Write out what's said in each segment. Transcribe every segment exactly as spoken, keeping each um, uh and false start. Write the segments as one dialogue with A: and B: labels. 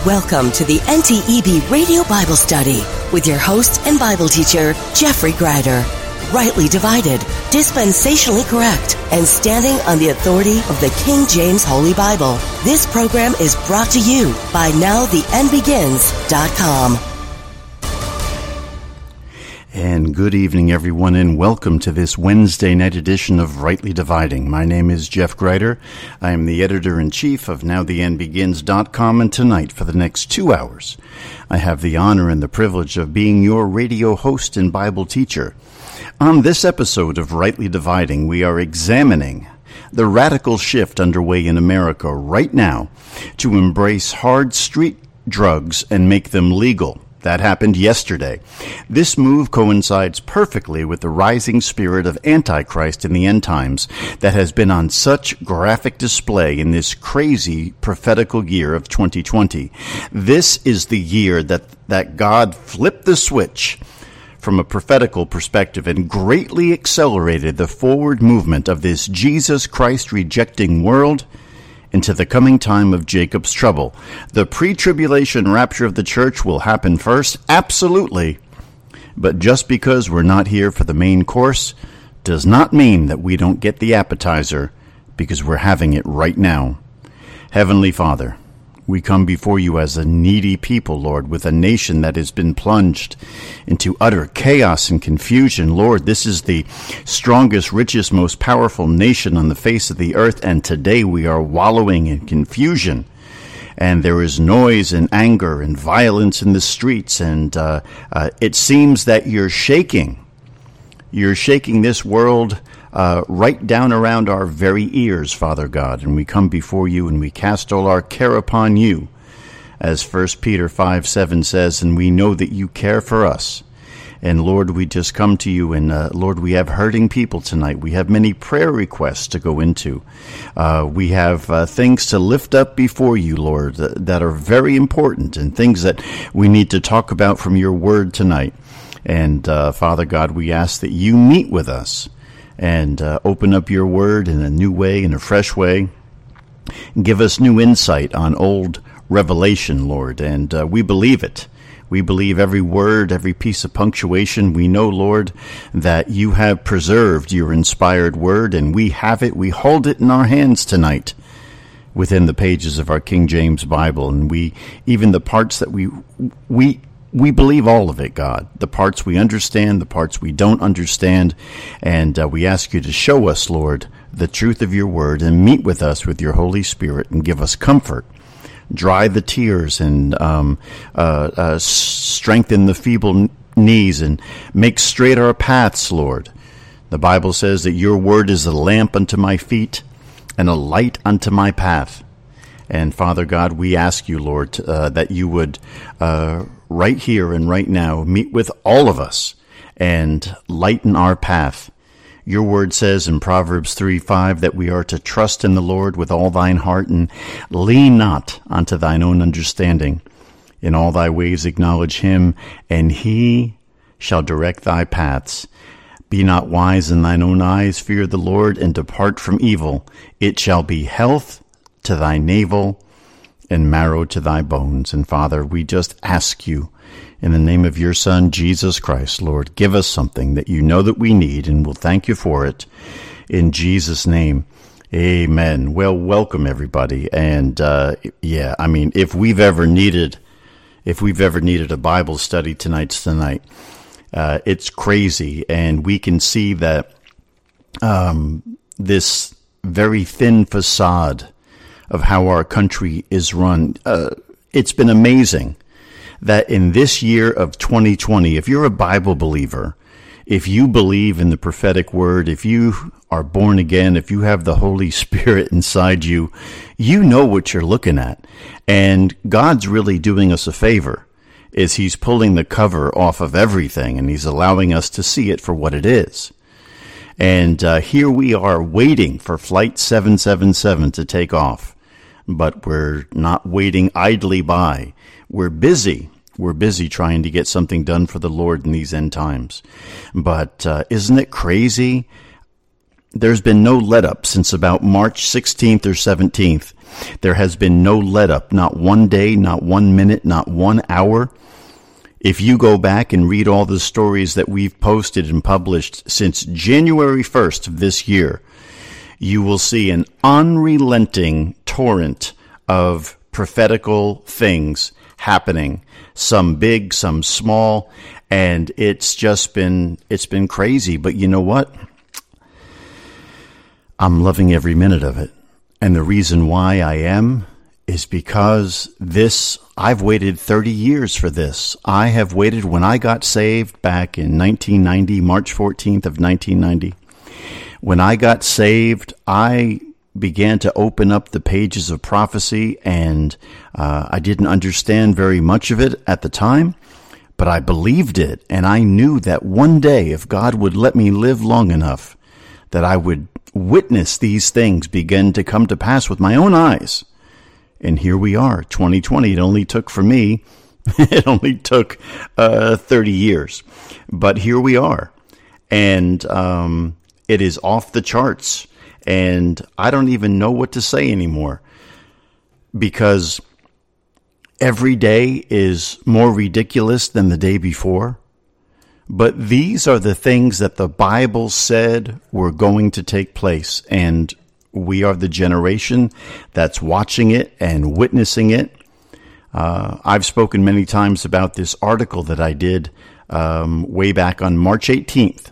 A: Welcome to the N T E B Radio Bible Study with your host and Bible teacher, Jeffrey Greider. Rightly divided, dispensationally correct, and standing on the authority of the King James Holy Bible. This program is brought to you by now the end begins dot com.
B: And good evening, everyone, and welcome to this Wednesday night edition of Rightly Dividing. My name is Jeff Greider. I am the editor-in-chief of now the end begins dot com, and tonight, for the next two hours, I have the honor and the privilege of being your radio host and Bible teacher. On this episode of Rightly Dividing, we are examining the radical shift underway in America right now to embrace hard street drugs and make them legal. That happened yesterday. This move coincides perfectly with the rising spirit of Antichrist in the end times that has been on such graphic display in this crazy prophetical year of twenty twenty. This is the year that, that God flipped the switch from a prophetical perspective and greatly accelerated the forward movement of this Jesus Christ rejecting world into the coming time of Jacob's trouble. The pre-tribulation rapture of the church will happen first, absolutely. But just because we're not here for the main course does not mean that we don't get the appetizer, because we're having it right now. Heavenly Father, we come before you as a needy people, Lord, with a nation that has been plunged into utter chaos and confusion. Lord, this is the strongest, richest, most powerful nation on the face of the earth, and today we are wallowing in confusion. And there is noise and anger and violence in the streets, and uh, uh, it seems that you're shaking. You're shaking this world Uh, right down around our very ears, Father God, and we come before you and we cast all our care upon you, as First Peter five seven says, and we know that you care for us. And Lord, we just come to you, and uh, Lord, we have hurting people tonight. We have many prayer requests to go into. Uh, we have uh, things to lift up before you, Lord, that, that are very important, and things that we need to talk about from your word tonight. And uh, Father God, we ask that you meet with us and uh, open up your word in a new way, in a fresh way. Give us new insight on old revelation, Lord, and uh, we believe it. We believe every word, every piece of punctuation. We know, Lord, that you have preserved your inspired word, and we have it. We hold it in our hands tonight within the pages of our King James Bible, and we, even the parts that we, we, We believe all of it, God, the parts we understand, the parts we don't understand, and uh, we ask you to show us, Lord, the truth of your word, and meet with us with your Holy Spirit and give us comfort. Dry the tears and um, uh, uh, strengthen the feeble knees and make straight our paths, Lord. The Bible says that your word is a lamp unto my feet and a light unto my path. And Father God, we ask you, Lord, uh, that you would uh, right here and right now meet with all of us and lighten our path. Your word says in Proverbs three five that we are to trust in the Lord with all thine heart and lean not unto thine own understanding. In all thy ways acknowledge him, and he shall direct thy paths. Be not wise in thine own eyes, fear the Lord, and depart from evil. It shall be health to thy navel and marrow to thy bones. And Father, we just ask you in the name of your Son, Jesus Christ, Lord, give us something that you know that we need, and we'll thank you for it. In Jesus' name, amen. Well, welcome everybody. And uh, yeah, I mean, if we've ever needed, if we've ever needed a Bible study, tonight's tonight. Uh, it's crazy, and we can see that um, this very thin facade of how our country is run. Uh, it's been amazing that in this year of twenty twenty, if you're a Bible believer, if you believe in the prophetic word, if you are born again, if you have the Holy Spirit inside you, you know what you're looking at. And God's really doing us a favor, is he's pulling the cover off of everything, and he's allowing us to see it for what it is. And uh, here we are waiting for Flight seven seven seven to take off. But we're not waiting idly by. We're busy. We're busy trying to get something done for the Lord in these end times. But uh, isn't it crazy there's been no let-up since about March sixteenth or seventeenth. There has been no let-up, not one day, not one minute, not one hour. If you go back and read all the stories that we've posted and published since January first of this year, you will see an unrelenting torrent of prophetical things happening, some big, some small, and it's just been, it's been crazy. But you know what? I'm loving every minute of it. And the reason why I am is because this, I've waited thirty years for this. I have waited. When I got saved back in nineteen ninety, March fourteenth of nineteen ninety, when I got saved, I began to open up the pages of prophecy, and uh, I didn't understand very much of it at the time, but I believed it, and I knew that one day, if God would let me live long enough, that I would witness these things begin to come to pass with my own eyes. And here we are, twenty twenty. It only took for me, it only took uh, thirty years. But here we are. And um, it is off the charts. And I don't even know what to say anymore. Because every day is more ridiculous than the day before. But these are the things that the Bible said were going to take place. And we are the generation that's watching it and witnessing it. Uh, I've spoken many times about this article that I did um, way back on March eighteenth.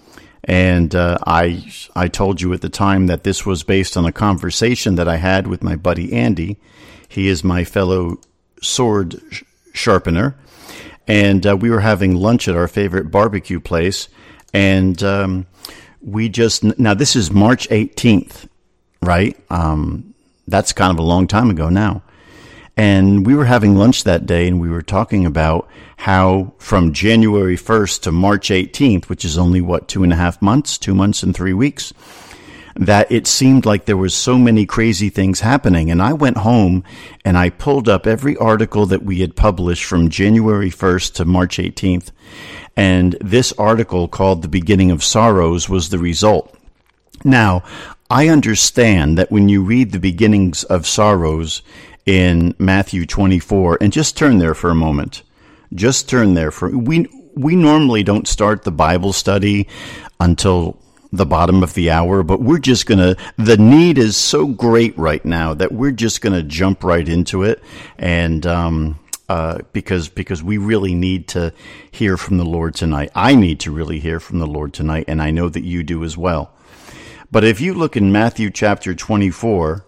B: And uh, I I told you at the time that this was based on a conversation that I had with my buddy Andy. He is my fellow sword sh- sharpener. And uh, we were having lunch at our favorite barbecue place. And um, we just, now this is March eighteenth. Right? Um, that's kind of a long time ago now. And we were having lunch that day, and we were talking about how from January first to March eighteenth, which is only, what, two and a half months, two months and three weeks, that it seemed like there was so many crazy things happening. And I went home and I pulled up every article that we had published from January first to March eighteenth. And this article called The Beginning of Sorrows was the result. Now, I understand that when you read the beginnings of sorrows in Matthew twenty-four, and just turn there for a moment, just turn there for, we, we normally don't start the Bible study until the bottom of the hour, but we're just going to, the need is so great right now that we're just going to jump right into it. And, um, uh, because, because we really need to hear from the Lord tonight. I need to really hear from the Lord tonight, and I know that you do as well. But if you look in Matthew chapter twenty-four,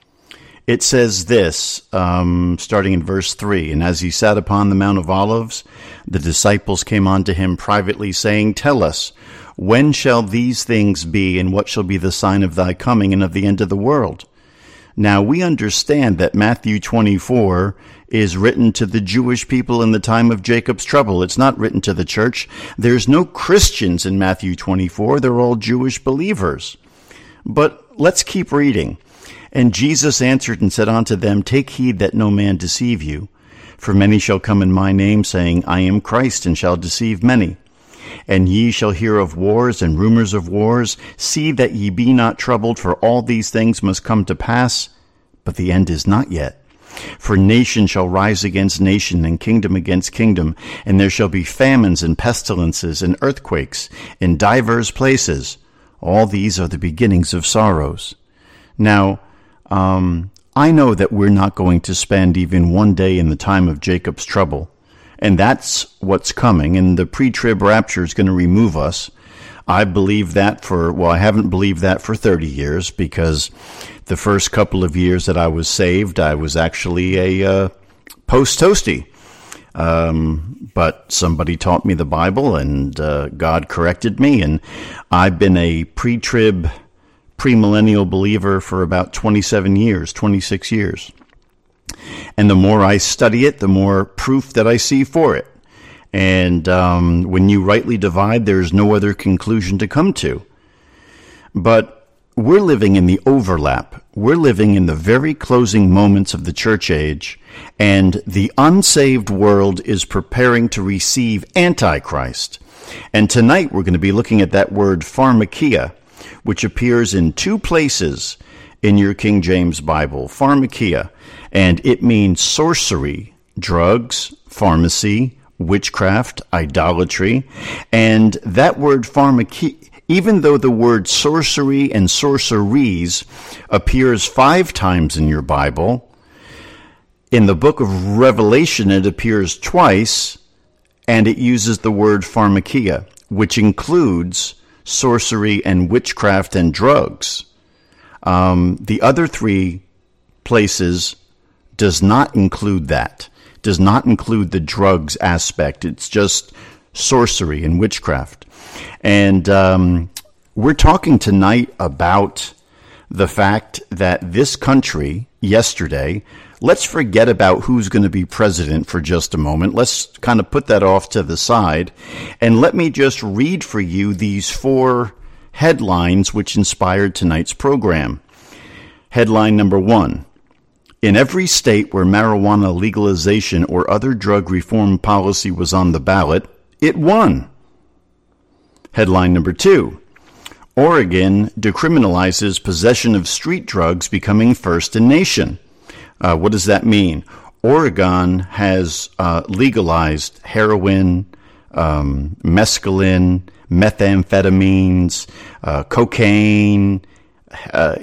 B: it says this, um, starting in verse three, "And as he sat upon the Mount of Olives, the disciples came unto him privately, saying, Tell us, when shall these things be, and what shall be the sign of thy coming and of the end of the world?" Now, we understand that Matthew twenty-four is written to the Jewish people in the time of Jacob's trouble. It's not written to the church. There's no Christians in Matthew twenty-four. They're all Jewish believers. But let's keep reading. "And Jesus answered and said unto them, Take heed that no man deceive you. For many shall come in my name, saying, I am Christ, and shall deceive many. And ye shall hear of wars and rumors of wars. See that ye be not troubled, for all these things must come to pass, but the end is not yet. For nation shall rise against nation, and kingdom against kingdom, and there shall be famines and pestilences and earthquakes in divers places. All these are the beginnings of sorrows." Now, um, I know that we're not going to spend even one day in the time of Jacob's trouble, and that's what's coming, and the pre-trib rapture is going to remove us. I believe that for, well, I haven't believed that for thirty years, because the first couple of years that I was saved, I was actually a uh, post-toasty. Um, but somebody taught me the Bible, and uh, God corrected me, and I've been a pre-trib, premillennial believer for about twenty-seven years, twenty-six years. And the more I study it, the more proof that I see for it. And um, when you rightly divide, there's no other conclusion to come to. But we're living in the overlap. We're living in the very closing moments of the church age, and the unsaved world is preparing to receive Antichrist. And tonight we're going to be looking at that word pharmakia. which appears in two places in your King James Bible, pharmakia, and it means sorcery, drugs, pharmacy, witchcraft, idolatry. And that word pharmakia, even though the word sorcery and sorceries appears five times in your Bible, in the book of Revelation it appears twice, and it uses the word pharmakia, which includes sorcery and witchcraft and drugs. Um, the other three places does not include that, does not include the drugs aspect. It's just sorcery and witchcraft. And um, we're talking tonight about the fact that this country yesterday, let's forget about who's going to be president for just a moment. Let's kind of put that off to the side. And let me just read for you these four headlines which inspired tonight's program. Headline number one. In every state where marijuana legalization or other drug reform policy was on the ballot, it won. Headline number two. Oregon decriminalizes possession of street drugs, becoming first in nation. Uh, what does that mean? Oregon has uh, legalized heroin, um, mescaline, methamphetamines, uh, cocaine, uh,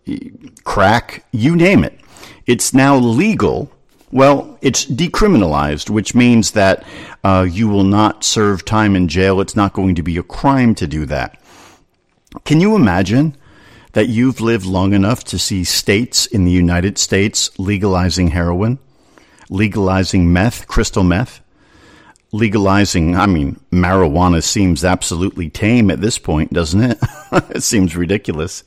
B: crack, you name it. It's now legal. Well, it's decriminalized, which means that uh, you will not serve time in jail. It's not going to be a crime to do that. Can you imagine that you've lived long enough to see states in the United States legalizing heroin, legalizing meth, crystal meth, legalizing, I mean, marijuana seems absolutely tame at this point, doesn't it? It seems ridiculous.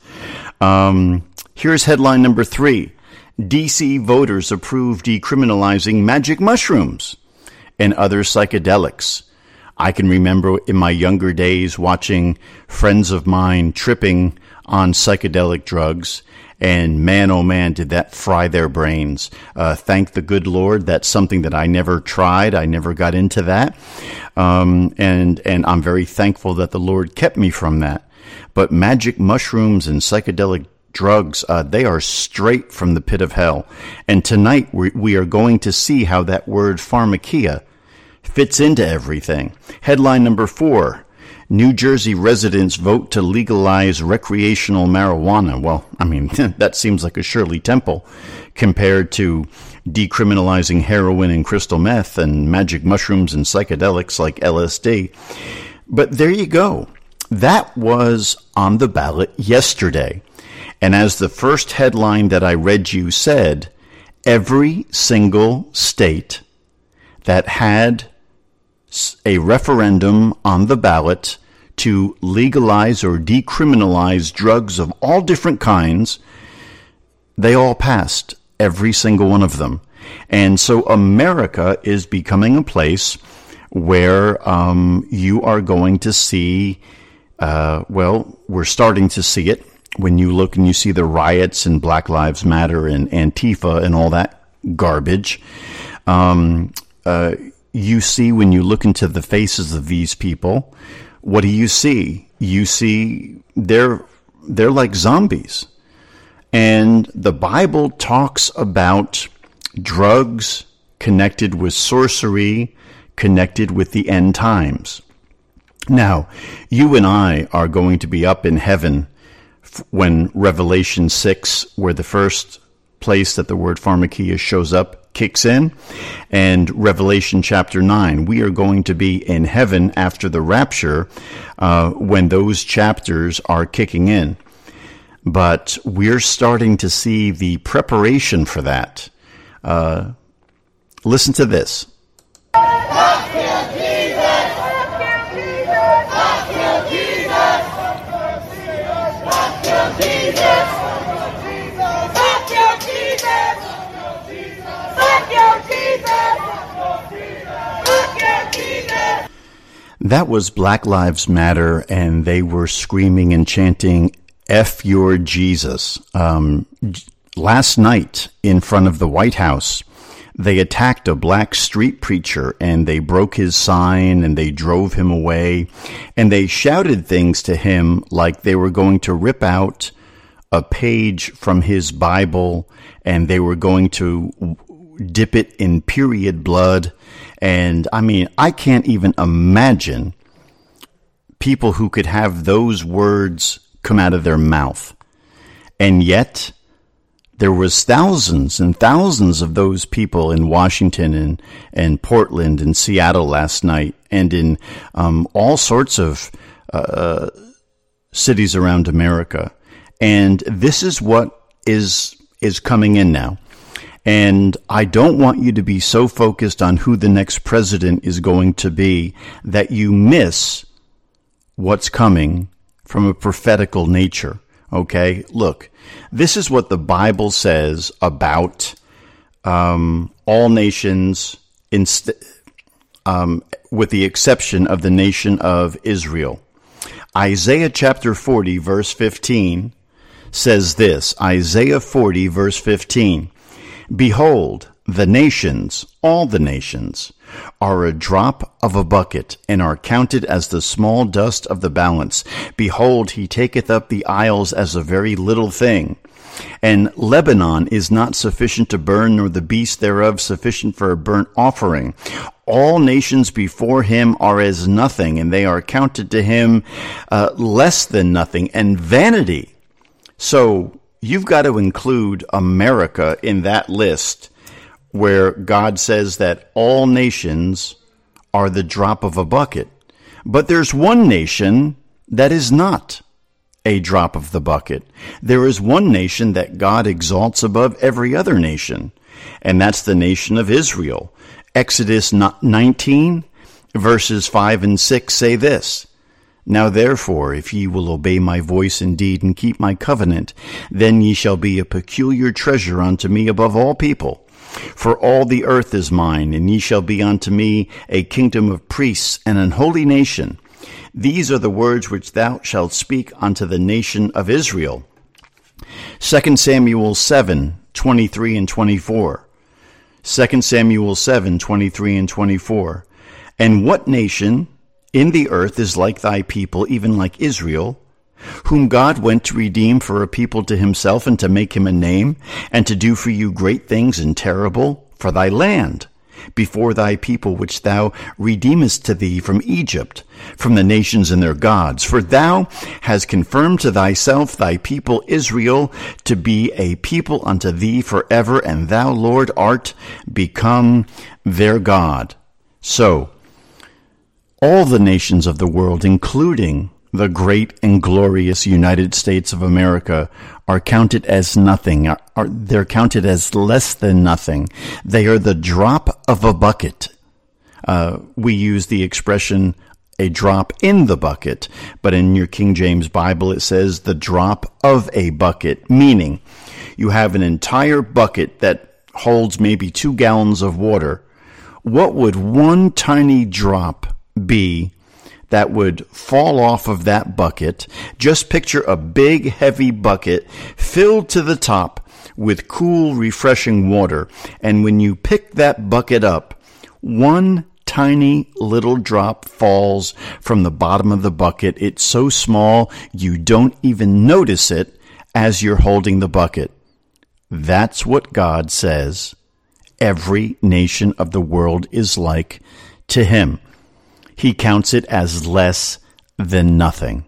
B: Um, here's headline number three. D C voters approve decriminalizing magic mushrooms and other psychedelics. I can remember in my younger days watching friends of mine tripping on psychedelic drugs, and man, oh man, did that fry their brains. Uh, thank the good Lord, that's something that I never tried. I never got into that. Um, and, and I'm very thankful that the Lord kept me from that. But magic mushrooms and psychedelic drugs, uh, they are straight from the pit of hell. And tonight we, we are going to see how that word pharmakia fits into everything. Headline number four. New Jersey residents vote to legalize recreational marijuana. Well, I mean, that seems like a Shirley Temple compared to decriminalizing heroin and crystal meth and magic mushrooms and psychedelics like L S D. But there you go. That was on the ballot yesterday. And as the first headline that I read you said, every single state that had a referendum on the ballot to legalize or decriminalize drugs of all different kinds, they all passed, every single one of them. And so America is becoming a place where um, you are going to see, uh, well, we're starting to see it when you look and you see the riots and Black Lives Matter and Antifa and all that garbage. Um, uh, You see, when you look into the faces of these people, what do you see? You see they're they're like zombies. And the Bible talks about drugs connected with sorcery, connected with the end times. Now, you and I are going to be up in heaven when Revelation six, where the first place that the word pharmakia shows up, kicks in, and Revelation chapter nine. We are going to be in heaven after the rapture uh, when those chapters are kicking in. But we're starting to see the preparation for that. Uh, listen to this.
C: Fuck you, Jesus! Fuck you, Jesus! Fuck you, Jesus! Fuck you, Jesus! Fuck you, Jesus! Fuck you, Jesus! Fuck you, Jesus!
B: That was Black Lives Matter, and they were screaming and chanting, F your Jesus. Um, last night, in front of the White House, They attacked a black street preacher, and they broke his sign, and they drove him away, and they shouted things to him like they were going to rip out a page from his Bible, and they were going to dip it in period blood. And I mean, I can't even imagine people who could have those words come out of their mouth. And yet, there was thousands and thousands of those people in Washington and, and Portland and Seattle last night, and in um, all sorts of uh, cities around America. And this is what is is coming in now. And I don't want you to be so focused on who the next president is going to be that you miss what's coming from a prophetical nature. Okay, look, this is what the Bible says about um, all nations, inst- um, with the exception of the nation of Israel. Isaiah chapter forty, verse fifteen says this, Isaiah forty, verse fifteen, "Behold, the nations, all the nations, are a drop of a bucket, and are counted as the small dust of the balance. Behold, he taketh up the isles as a very little thing. And Lebanon is not sufficient to burn, nor the beast thereof sufficient for a burnt offering. All nations before him are as nothing, and they are counted to him uh, less than nothing, and vanity." So you've got to include America in that list, where God says that all nations are the drop of a bucket. But there's one nation that is not a drop of the bucket. There is one nation that God exalts above every other nation, and that's the nation of Israel. Exodus nineteen, verses five and six say this, "Now therefore, if ye will obey my voice indeed, and keep my covenant, then ye shall be a peculiar treasure unto me above all people. For all the earth is mine, and ye shall be unto me a kingdom of priests and an holy nation. These are the words which thou shalt speak unto the nation of Israel." Second Samuel seven, twenty-three and twenty-four. Second Samuel seven, twenty-three and twenty-four. "And what nation in the earth is like thy people, even like Israel, whom God went to redeem for a people to himself, and to make him a name, and to do for you great things and terrible for thy land, before thy people which thou redeemest to thee from Egypt, from the nations and their gods. For thou hast confirmed to thyself thy people Israel to be a people unto thee forever, and thou, Lord, art become their God." So, all the nations of the world, including the great and glorious United States of America, are counted as nothing. Are, are, they're counted as less than nothing. They are the drop of a bucket. Uh, we use the expression a drop in the bucket, but in your King James Bible it says the drop of a bucket, meaning you have an entire bucket that holds maybe two gallons of water. What would one tiny drop be that would fall off of that bucket? Just picture a big, heavy bucket filled to the top with cool, refreshing water. And when you pick that bucket up, one tiny little drop falls from the bottom of the bucket. It's so small, you don't even notice it as you're holding the bucket. That's what God says every nation of the world is like to him. He counts it as less than nothing.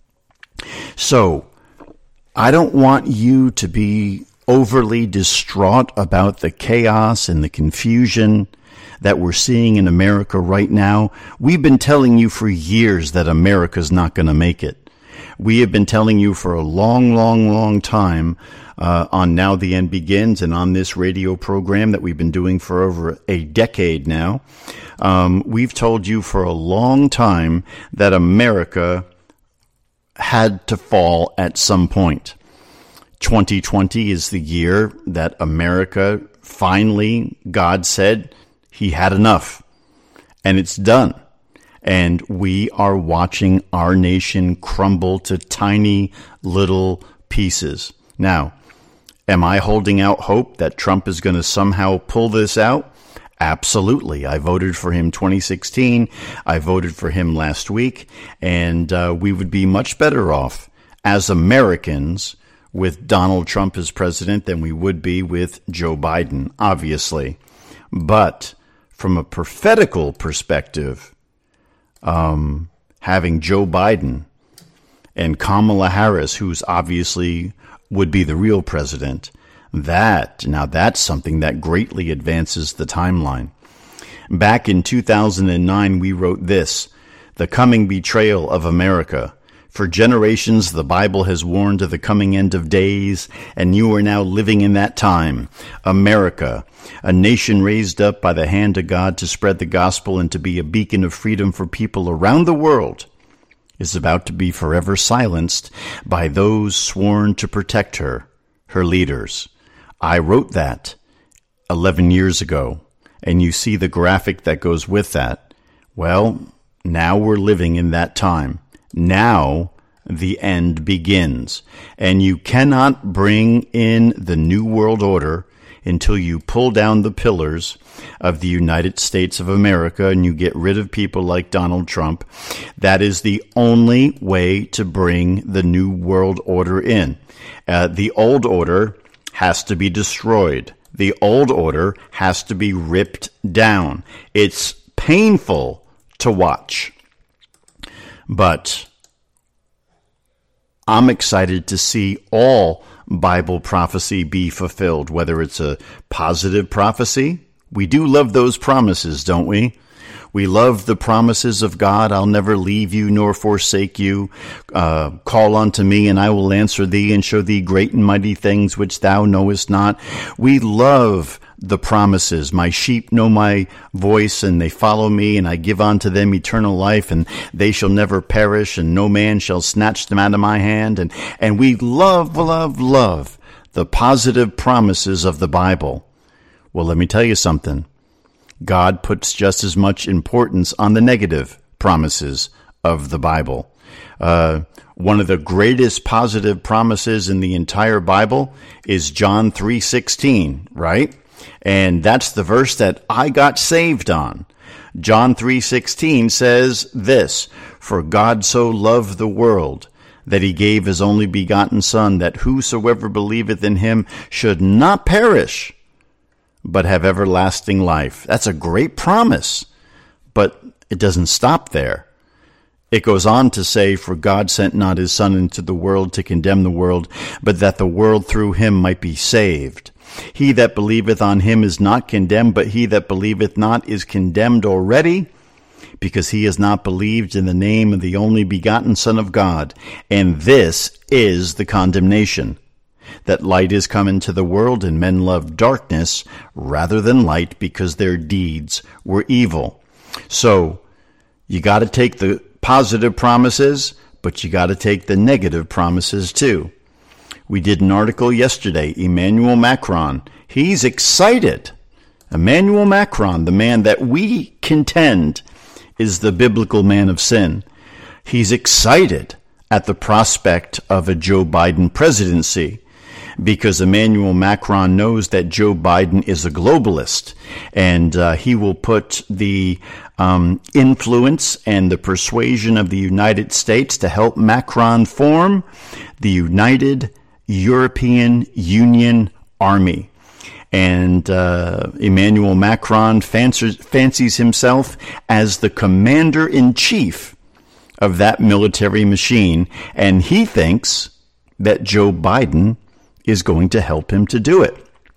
B: So, I don't want you to be overly distraught about the chaos and the confusion that we're seeing in America right now. We've been telling you for years that America's not going to make it. We have been telling you for a long, long, long time uh, on Now the End Begins and on this radio program that we've been doing for over a decade now. Um, we've told you for a long time that America had to fall at some point. twenty twenty is the year that America finally, God said, he had enough. And it's done. And we are watching our nation crumble to tiny little pieces. Now, Am I holding out hope that Trump is going to somehow pull this out? Absolutely. I voted for him twenty sixteen. I voted for him last week. And uh, we would be much better off as Americans with Donald Trump as president than we would be with Joe Biden, obviously. But from a prophetical perspective, um, having Joe Biden and Kamala Harris, who's obviously would be the real president, that, now that's something that greatly advances the timeline. Back in two thousand nine, we wrote this: "The coming betrayal of America. For generations, the Bible has warned of the coming end of days, and you are now living in that time. America, a nation raised up by the hand of God to spread the gospel and to be a beacon of freedom for people around the world, is about to be forever silenced by those sworn to protect her, her leaders." I wrote that eleven years ago, and you see the graphic that goes with that. Well, now we're living in that time. Now the end begins, and you cannot bring in the New World Order until you pull down the pillars of the United States of America and you get rid of people like Donald Trump. That is the only way to bring the New World Order in. Uh, the old order has to be destroyed. The old order has to be ripped down. It's painful to watch, but I'm excited to see all Bible prophecy be fulfilled, whether it's a positive prophecy. We do love those promises, don't we? We love the promises of God. I'll never leave you nor forsake you. Uh, call unto me and I will answer thee and show thee great and mighty things which thou knowest not. We love the promises. My sheep know my voice and they follow me, and I give unto them eternal life, and they shall never perish, and no man shall snatch them out of my hand. And, and we love, love, love the positive promises of the Bible. Well, let me tell you something. God puts just as much importance on the negative promises of the Bible. Uh, one of the greatest positive promises in the entire Bible is John three sixteen, right? And that's the verse that I got saved on. John three sixteen says this: "For God so loved the world that he gave his only begotten Son, that whosoever believeth in him should not perish, but have everlasting life." That's a great promise, but it doesn't stop there. It goes on to say, "For God sent not his Son into the world to condemn the world, but that the world through him might be saved. He that believeth on him is not condemned, but he that believeth not is condemned already, because he has not believed in the name of the only begotten Son of God. And this is the condemnation, that light is come into the world, and men love darkness rather than light, because their deeds were evil." So you got to take the positive promises, but you got to take the negative promises too. We did an article yesterday, Emmanuel Macron. He's excited. Emmanuel Macron, the man that we contend is the biblical man of sin. He's excited at the prospect of a Joe Biden presidency, because Emmanuel Macron knows that Joe Biden is a globalist, and uh, he will put the um, influence and the persuasion of the United States to help Macron form the United European Union Army. And uh, Emmanuel Macron fancies, fancies himself as the commander-in-chief of that military machine, and he thinks that Joe Biden is going to help him to do it.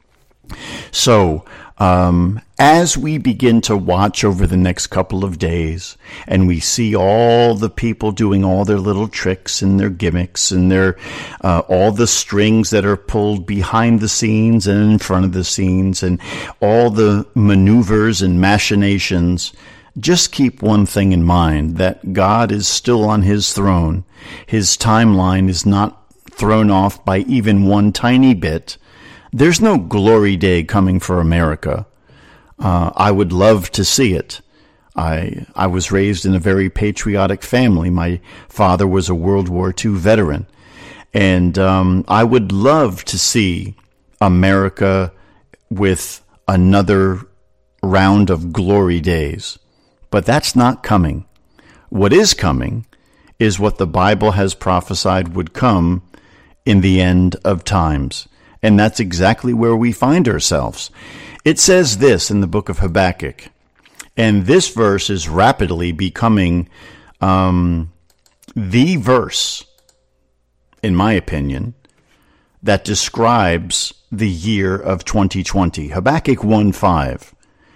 B: So, um, as we begin to watch over the next couple of days, and we see all the people doing all their little tricks and their gimmicks and their uh, all the strings that are pulled behind the scenes and in front of the scenes, and all the maneuvers and machinations, just keep one thing in mind, that God is still on his throne. His timeline is not thrown off by even one tiny bit. There's no glory day coming for America. Uh, I would love to see it. I I was raised in a very patriotic family. My father was a World War Two veteran. And um, I would love to see America with another round of glory days. But that's not coming. What is coming is what the Bible has prophesied would come in the end of times. And that's exactly where we find ourselves. It says this in the book of Habakkuk, and this verse is rapidly becoming um, the verse, in my opinion, that describes the year of twenty twenty. Habakkuk one five.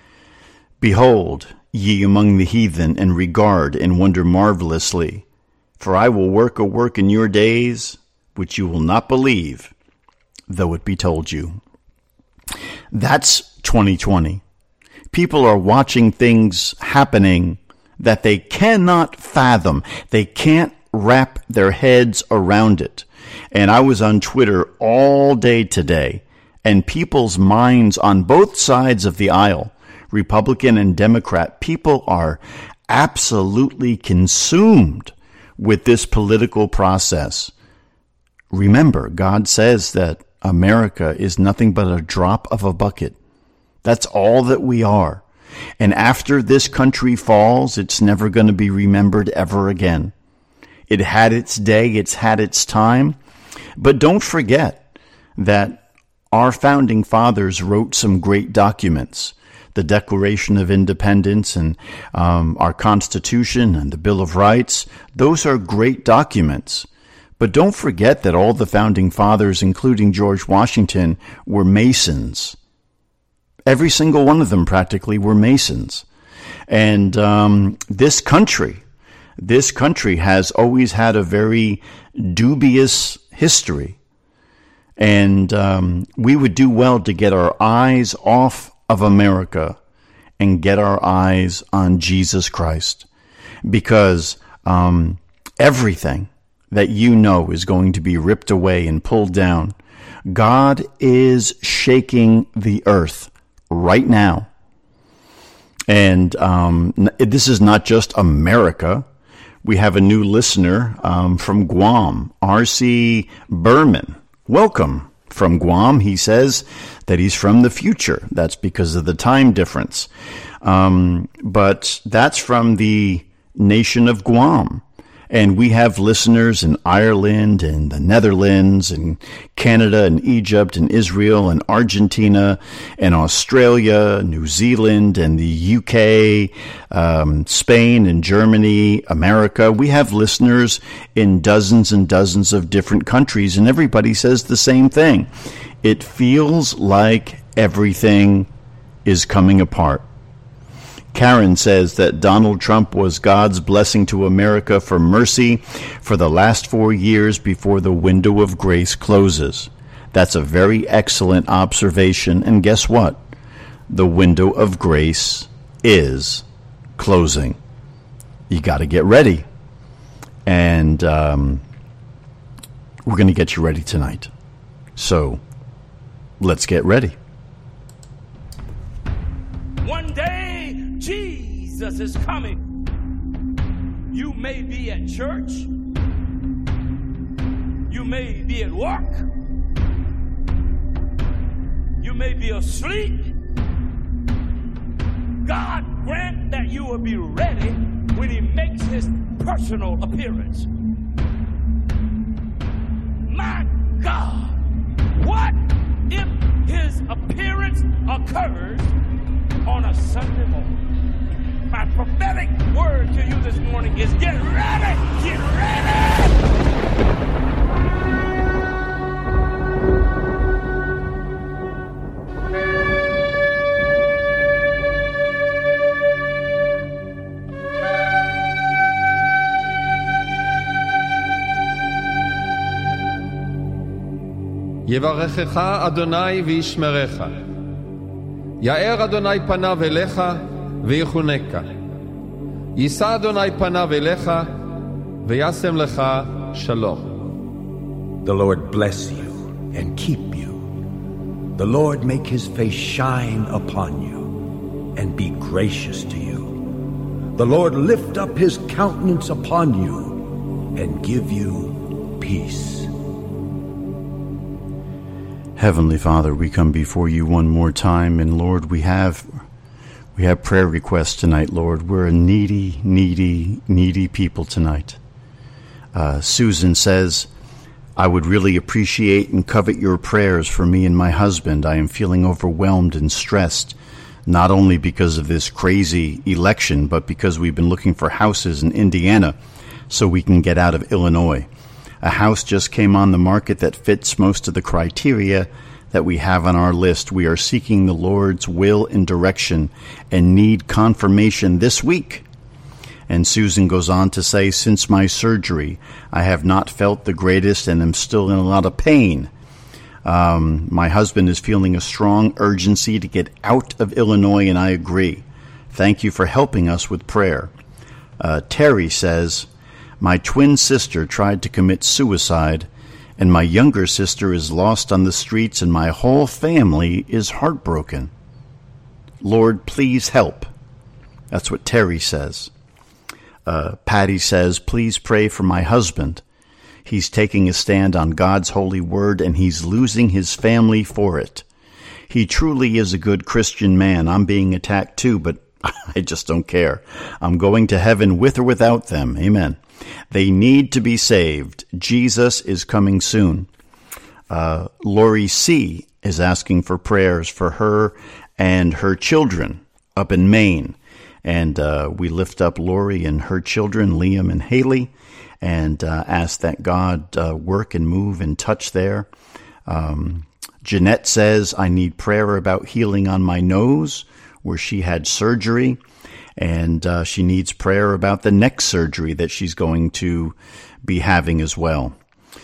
B: Behold, ye among the heathen, and regard and wonder marvelously. For I will work a work in your days, which you will not believe, though it be told you. That's twenty twenty. People are watching things happening that they cannot fathom. They can't wrap their heads around it. And I was on Twitter all day today, and people's minds on both sides of the aisle, Republican and Democrat, people are absolutely consumed with this political process. Remember, God says that America is nothing but a drop of a bucket. That's all that we are. And after this country falls, it's never going to be remembered ever again. It had its day, it's had its time. But don't forget that our founding fathers wrote some great documents. The Declaration of Independence and um, our Constitution and the Bill of Rights, those are great documents. But don't forget that all the founding fathers, including George Washington, were Masons. Every single one of them practically were Masons. And um, this country, this country has always had a very dubious history. And um, we would do well to get our eyes off of America and get our eyes on Jesus Christ. Because um, everything that you know is going to be ripped away and pulled down. God is shaking the earth right now. And um, this is not just America. We have a new listener um, from Guam, R C Berman. Welcome from Guam. He says that he's from the future. That's because of the time difference. Um, but that's from the nation of Guam. And we have listeners in Ireland and the Netherlands and Canada and Egypt and Israel and Argentina and Australia, New Zealand and the U K, um, Spain and Germany, America. We have listeners in dozens and dozens of different countries, and everybody says the same thing. It feels like everything is coming apart. Karen says that Donald Trump was God's blessing to America for mercy for the last four years before the window of grace closes. That's a very excellent observation. And guess what? The window of grace is closing. You got to get ready. And um, we're going to get you ready tonight. So let's get ready.
D: One day, Jesus is coming. You may be at church. You may be at work. You may be asleep. God grant that you will be ready when he makes his personal appearance. My God, what if his appearance occurs on a Sunday morning? My prophetic word to you this morning is get ready! Get ready!
E: יברכך אדוני וישמרך. יאר אדוני פניו אליך ויחונקה. יישא אדוני פניו אליך וישם לך שלום.
F: The Lord bless you and keep you. The Lord make his face shine upon you and be gracious to you. The Lord lift up his countenance upon you and give you peace.
B: Heavenly Father, we come before you one more time, and Lord, we have we have prayer requests tonight, Lord. We're a needy, needy, needy people tonight. Uh, Susan says, I would really appreciate and covet your prayers for me and my husband. I am feeling overwhelmed and stressed, not only because of this crazy election, but because we've been looking for houses in Indiana so we can get out of Illinois. A house just came on the market that fits most of the criteria that we have on our list. We are seeking the Lord's will and direction and need confirmation this week. And Susan goes on to say, since my surgery, I have not felt the greatest and am still in a lot of pain. Um, my husband is feeling a strong urgency to get out of Illinois, and I agree. Thank you for helping us with prayer. Uh, Terry says, my twin sister tried to commit suicide, and my younger sister is lost on the streets, and my whole family is heartbroken. Lord, please help. That's what Terry says. Uh, Patty says, please pray for my husband. He's taking a stand on God's holy word, and he's losing his family for it. He truly is a good Christian man. I'm being attacked too, but I just don't care. I'm going to heaven with or without them. Amen. They need to be saved. Jesus is coming soon. Uh, Lori C. is asking for prayers for her and her children up in Maine. And uh, we lift up Lori and her children, Liam and Haley, and uh, ask that God uh, work and move and touch there. Um, Jeanette says, I need prayer about healing on my nose, where she had surgery. And uh, she needs prayer about the next surgery that she's going to be having as well.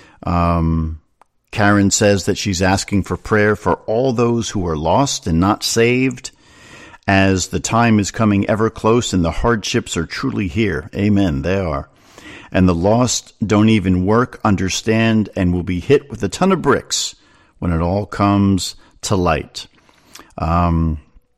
B: Um, Karen says that she's asking for prayer for all those who are lost and not saved, as the time is coming ever close and the hardships are truly here. Amen, they are. And the lost don't even work, understand, and will be hit with a ton of bricks when it all comes to light. Um,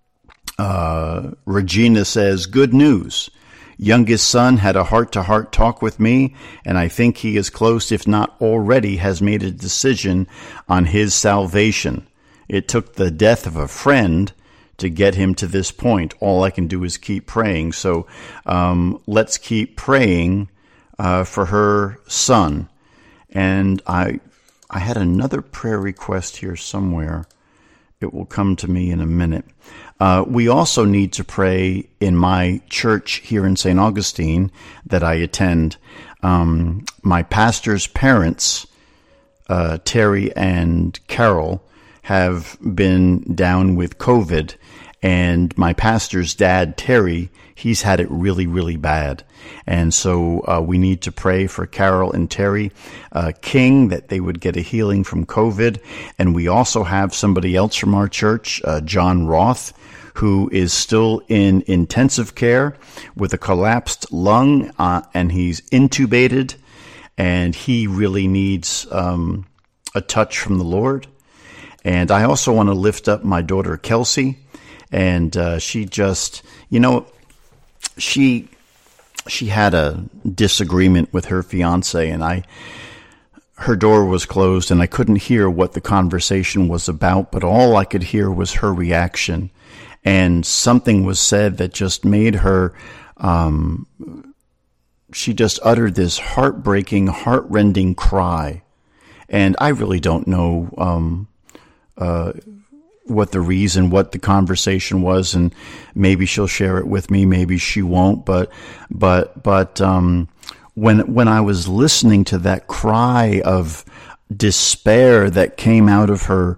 B: uh, Regina says, good news. Youngest son had a heart-to-heart talk with me, and I think he is close, if not already, has made a decision on his salvation. It took the death of a friend to get him to this point. All I can do is keep praying. So um, let's keep praying uh, for her son. And I, I had another prayer request here somewhere. It will come to me in a minute. Uh, we also need to pray in my church here in Saint Augustine that I attend. Um, my pastor's parents, uh, Terry and Carol, have been down with COVID, and my pastor's dad, Terry, he's had it really, really bad. And so uh, we need to pray for Carol and Terry uh, King, that they would get a healing from COVID. And we also have somebody else from our church, uh, John Roth, who is still in intensive care with a collapsed lung, uh, and he's intubated, and he really needs um, a touch from the Lord. And I also want to lift up my daughter, Kelsey. And uh, she just, you know, she she had a disagreement with her fiance, and I, her door was closed, and I couldn't hear what the conversation was about, but all I could hear was her reaction. And something was said that just made her, um, she just uttered this heartbreaking, heartrending cry. And I really don't know um, uh, what the reason, what the conversation was, and maybe she'll share it with me, maybe she won't. But, but, but um, when when I was listening to that cry of despair that came out of her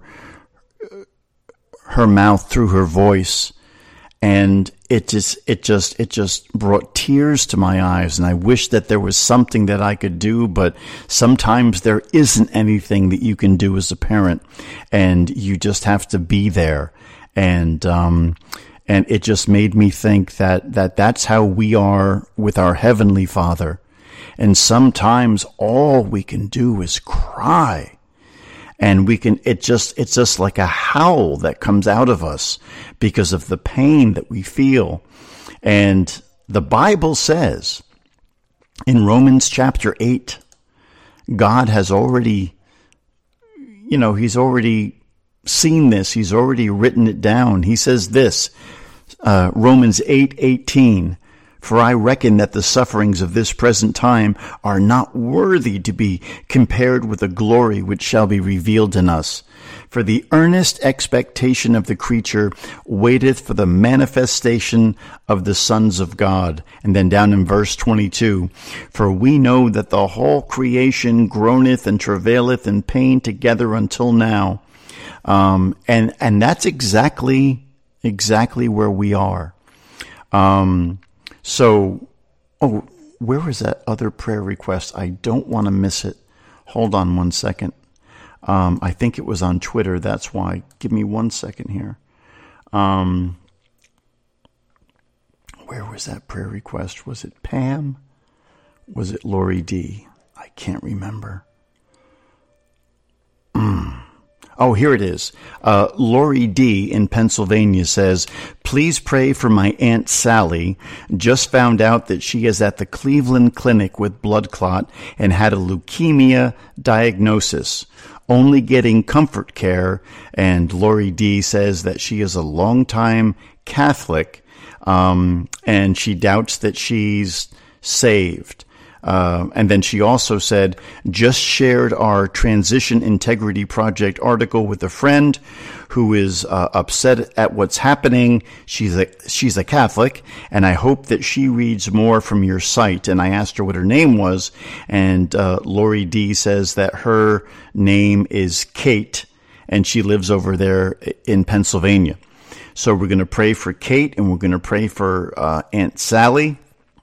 B: her mouth through her voice, and it just it just it just brought tears to my eyes, and I wish that there was something that I could do, but sometimes there isn't anything that you can do as a parent, and you just have to be there. And um and it just made me think that that that's how we are with our Heavenly Father. And sometimes all we can do is cry. And we can, it just, it's just like a howl that comes out of us because of the pain that we feel. And the Bible says in Romans chapter eight, God has already, you know, he's already seen this. He's already written it down. He says this, uh, Romans eight eighteen, for I reckon that the sufferings of this present time are not worthy to be compared with the glory which shall be revealed in us. For the earnest expectation of the creature waiteth for the manifestation of the sons of God. And then down in verse twenty-two, for we know that the whole creation groaneth and travaileth in pain together until now. Um, and, and that's exactly, exactly where we are. Um, so, oh, where was that other prayer request? I don't want to miss it. Hold on one second. Um, I think it was on Twitter. That's why. Give me one second here. Um, where was that prayer request? Was it Pam? Was it Lori D? I can't remember. Mm. Oh, here it is. Uh, Lori D in Pennsylvania says, please pray for my Aunt Sally. Just found out that she is at the Cleveland Clinic with blood clot and had a leukemia diagnosis. Only getting comfort care, and Lori D says that she is a longtime Catholic, um, and she doubts that she's saved. Uh, and then she also said, just shared our Transition Integrity Project article with a friend who is uh, upset at what's happening. She's a, she's a Catholic, and I hope that she reads more from your site. And I asked her what her name was, and uh, Lori D says that her name is Kate, and she lives over there in Pennsylvania. So we're going to pray for Kate, and we're going to pray for uh, Aunt Sally.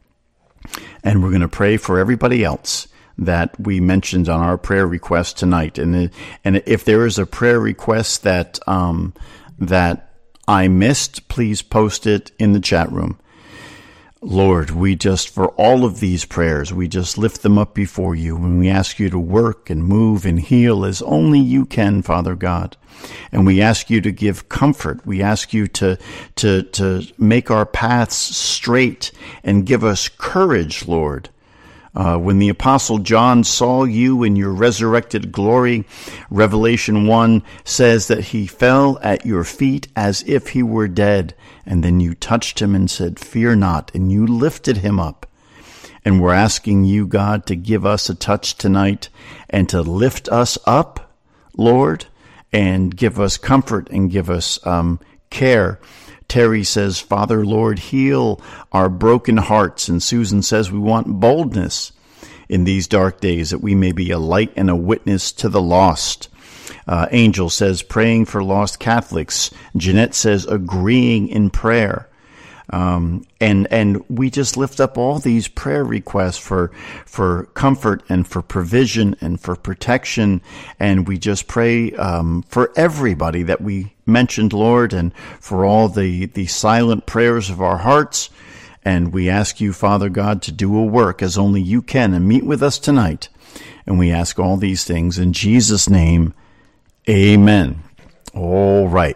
B: And we're going to pray for everybody else that we mentioned on our prayer request tonight. And and if there is a prayer request that um, that I missed, please post it in the chat room. Lord, we just, for all of these prayers, we just lift them up before you, and we ask you to work and move and heal as only you can, Father God. And we ask you to give comfort. We ask you to, to, to make our paths straight and give us courage, Lord. Uh, when the Apostle John saw you in your resurrected glory, Revelation one says that he fell at your feet as if he were dead. And then you touched him and said, fear not, and you lifted him up. And we're asking you, God, to give us a touch tonight and to lift us up, Lord, and give us comfort and give us um, care. Terry says, Father, Lord, heal our broken hearts. And Susan says we want boldness in these dark days, that we may be a light and a witness to the lost. Uh, Angel says, praying for lost Catholics. Jeanette says, agreeing in prayer. Um, and, and we just lift up all these prayer requests for, for comfort and for provision and for protection. And we just pray, um, for everybody that we mentioned, Lord, and for all the, the silent prayers of our hearts. And we ask you, Father God, to do a work as only you can and meet with us tonight. And we ask all these things in Jesus' name. Amen. All right.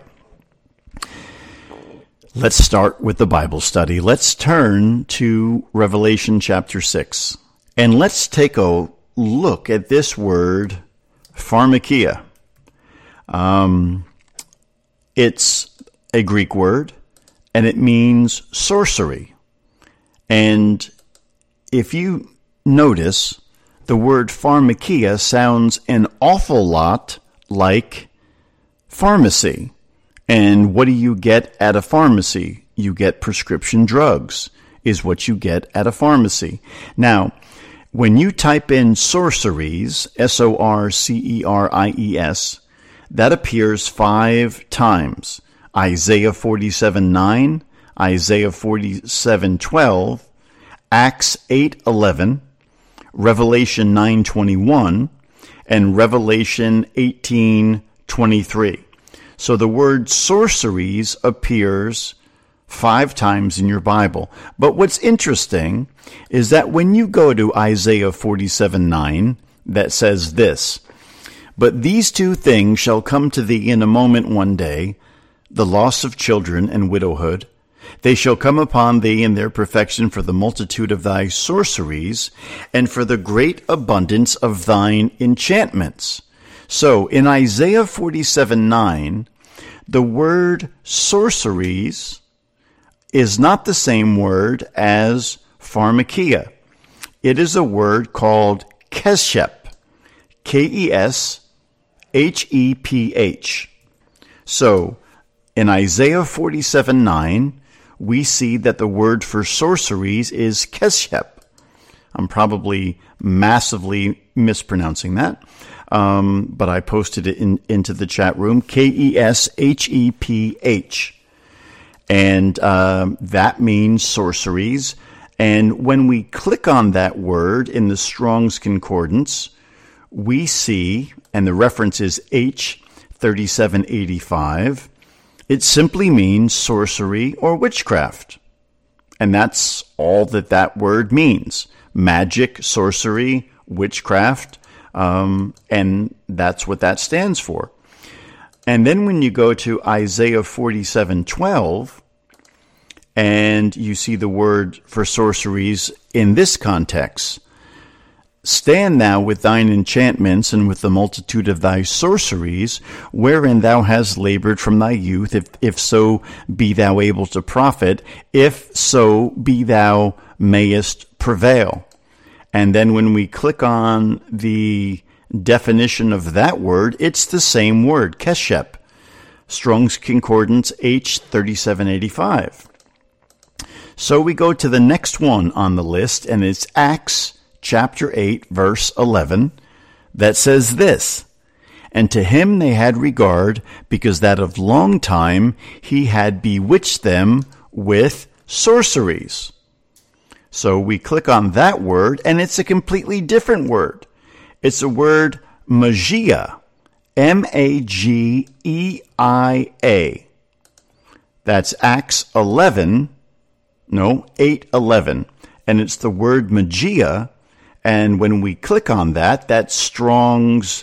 B: Let's start with the Bible study. Let's turn to Revelation chapter six. And let's take a look at this word, pharmakia. Um, it's a Greek word, and it means sorcery. And if you notice, the word pharmakia sounds an awful lot like pharmacy. And what do you get at a pharmacy? You get prescription drugs, is what you get at a pharmacy. Now, when you type in sorceries, S O R C E R I E S, that appears five times. Isaiah forty-seven nine, Isaiah forty-seven twelve, Acts eight eleven, Revelation nine twenty-one, and Revelation eighteen twenty-three. So the word sorceries appears five times in your Bible. But what's interesting is that when you go to Isaiah forty-seven nine, that says this, but these two things shall come to thee in a moment one day, the loss of children and widowhood. They shall come upon thee in their perfection for the multitude of thy sorceries and for the great abundance of thine enchantments. So in Isaiah forty-seven nine, the word sorceries is not the same word as pharmakia. It is a word called keshep, K E S H E P H. So in Isaiah forty-seven nine, we see that the word for sorceries is keshep. I'm probably massively mispronouncing that, um, but I posted it in, into the chat room, K E S H E P H. And um, that means sorceries. And when we click on that word in the Strong's Concordance, we see, and the reference is H thirty-seven eighty-five, it simply means sorcery or witchcraft. And that's all that that word means. Magic, sorcery, witchcraft, um, and that's what that stands for. And then when you go to Isaiah forty-seven twelve, and you see the word for sorceries in this context, stand thou with thine enchantments and with the multitude of thy sorceries, wherein thou hast labored from thy youth, if, if so be thou able to profit, if so be thou mayest prevail. And then when we click on the definition of that word, it's the same word, keshep, Strong's Concordance H thirty-seven eighty-five. So we go to the next one on the list, and it's Acts chapter eight, verse eleven, that says this, And to him they had regard, because that of long time he had bewitched them with sorceries. So we click on that word, and it's a completely different word. It's a word magia, M A G E I A. That's Acts eleven, no, eight eleven. And it's the word magia, and when we click on that, that's Strong's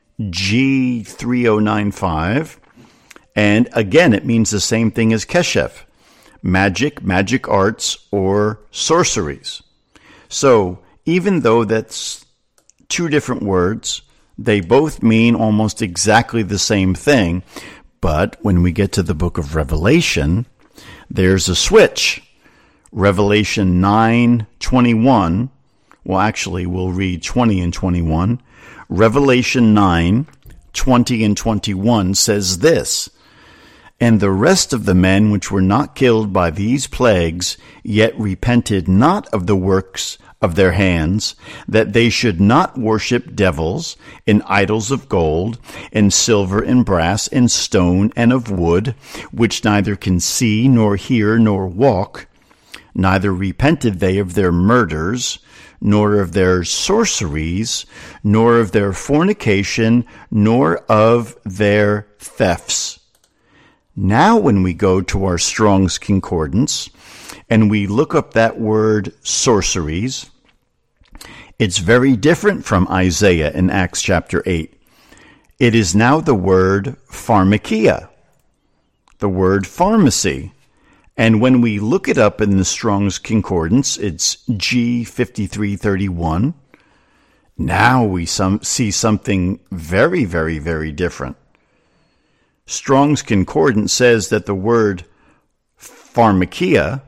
B: G three oh nine five. And again, it means the same thing as keshef. Magic, magic arts, or sorceries. So, even though that's two different words, they both mean almost exactly the same thing. But when we get to the book of Revelation, there's a switch. Revelation nine twenty-one, well, actually, we'll read twenty and twenty-one. Revelation nine twenty and twenty-one says this, And the rest of the men which were not killed by these plagues, yet repented not of the works of their hands, that they should not worship devils, and idols of gold, and silver, and brass, and stone, and of wood, which neither can see, nor hear, nor walk. Neither repented they of their murders, nor of their sorceries, nor of their fornication, nor of their thefts. Now when we go to our Strong's Concordance and we look up that word sorceries, it's very different from Isaiah in Acts chapter eight. It is now the word pharmakia, the word pharmacy. And when we look it up in the Strong's Concordance, it's G fifty-three thirty-one. Now we some, see something very, very, very different. Strong's Concordance says that the word pharmakia,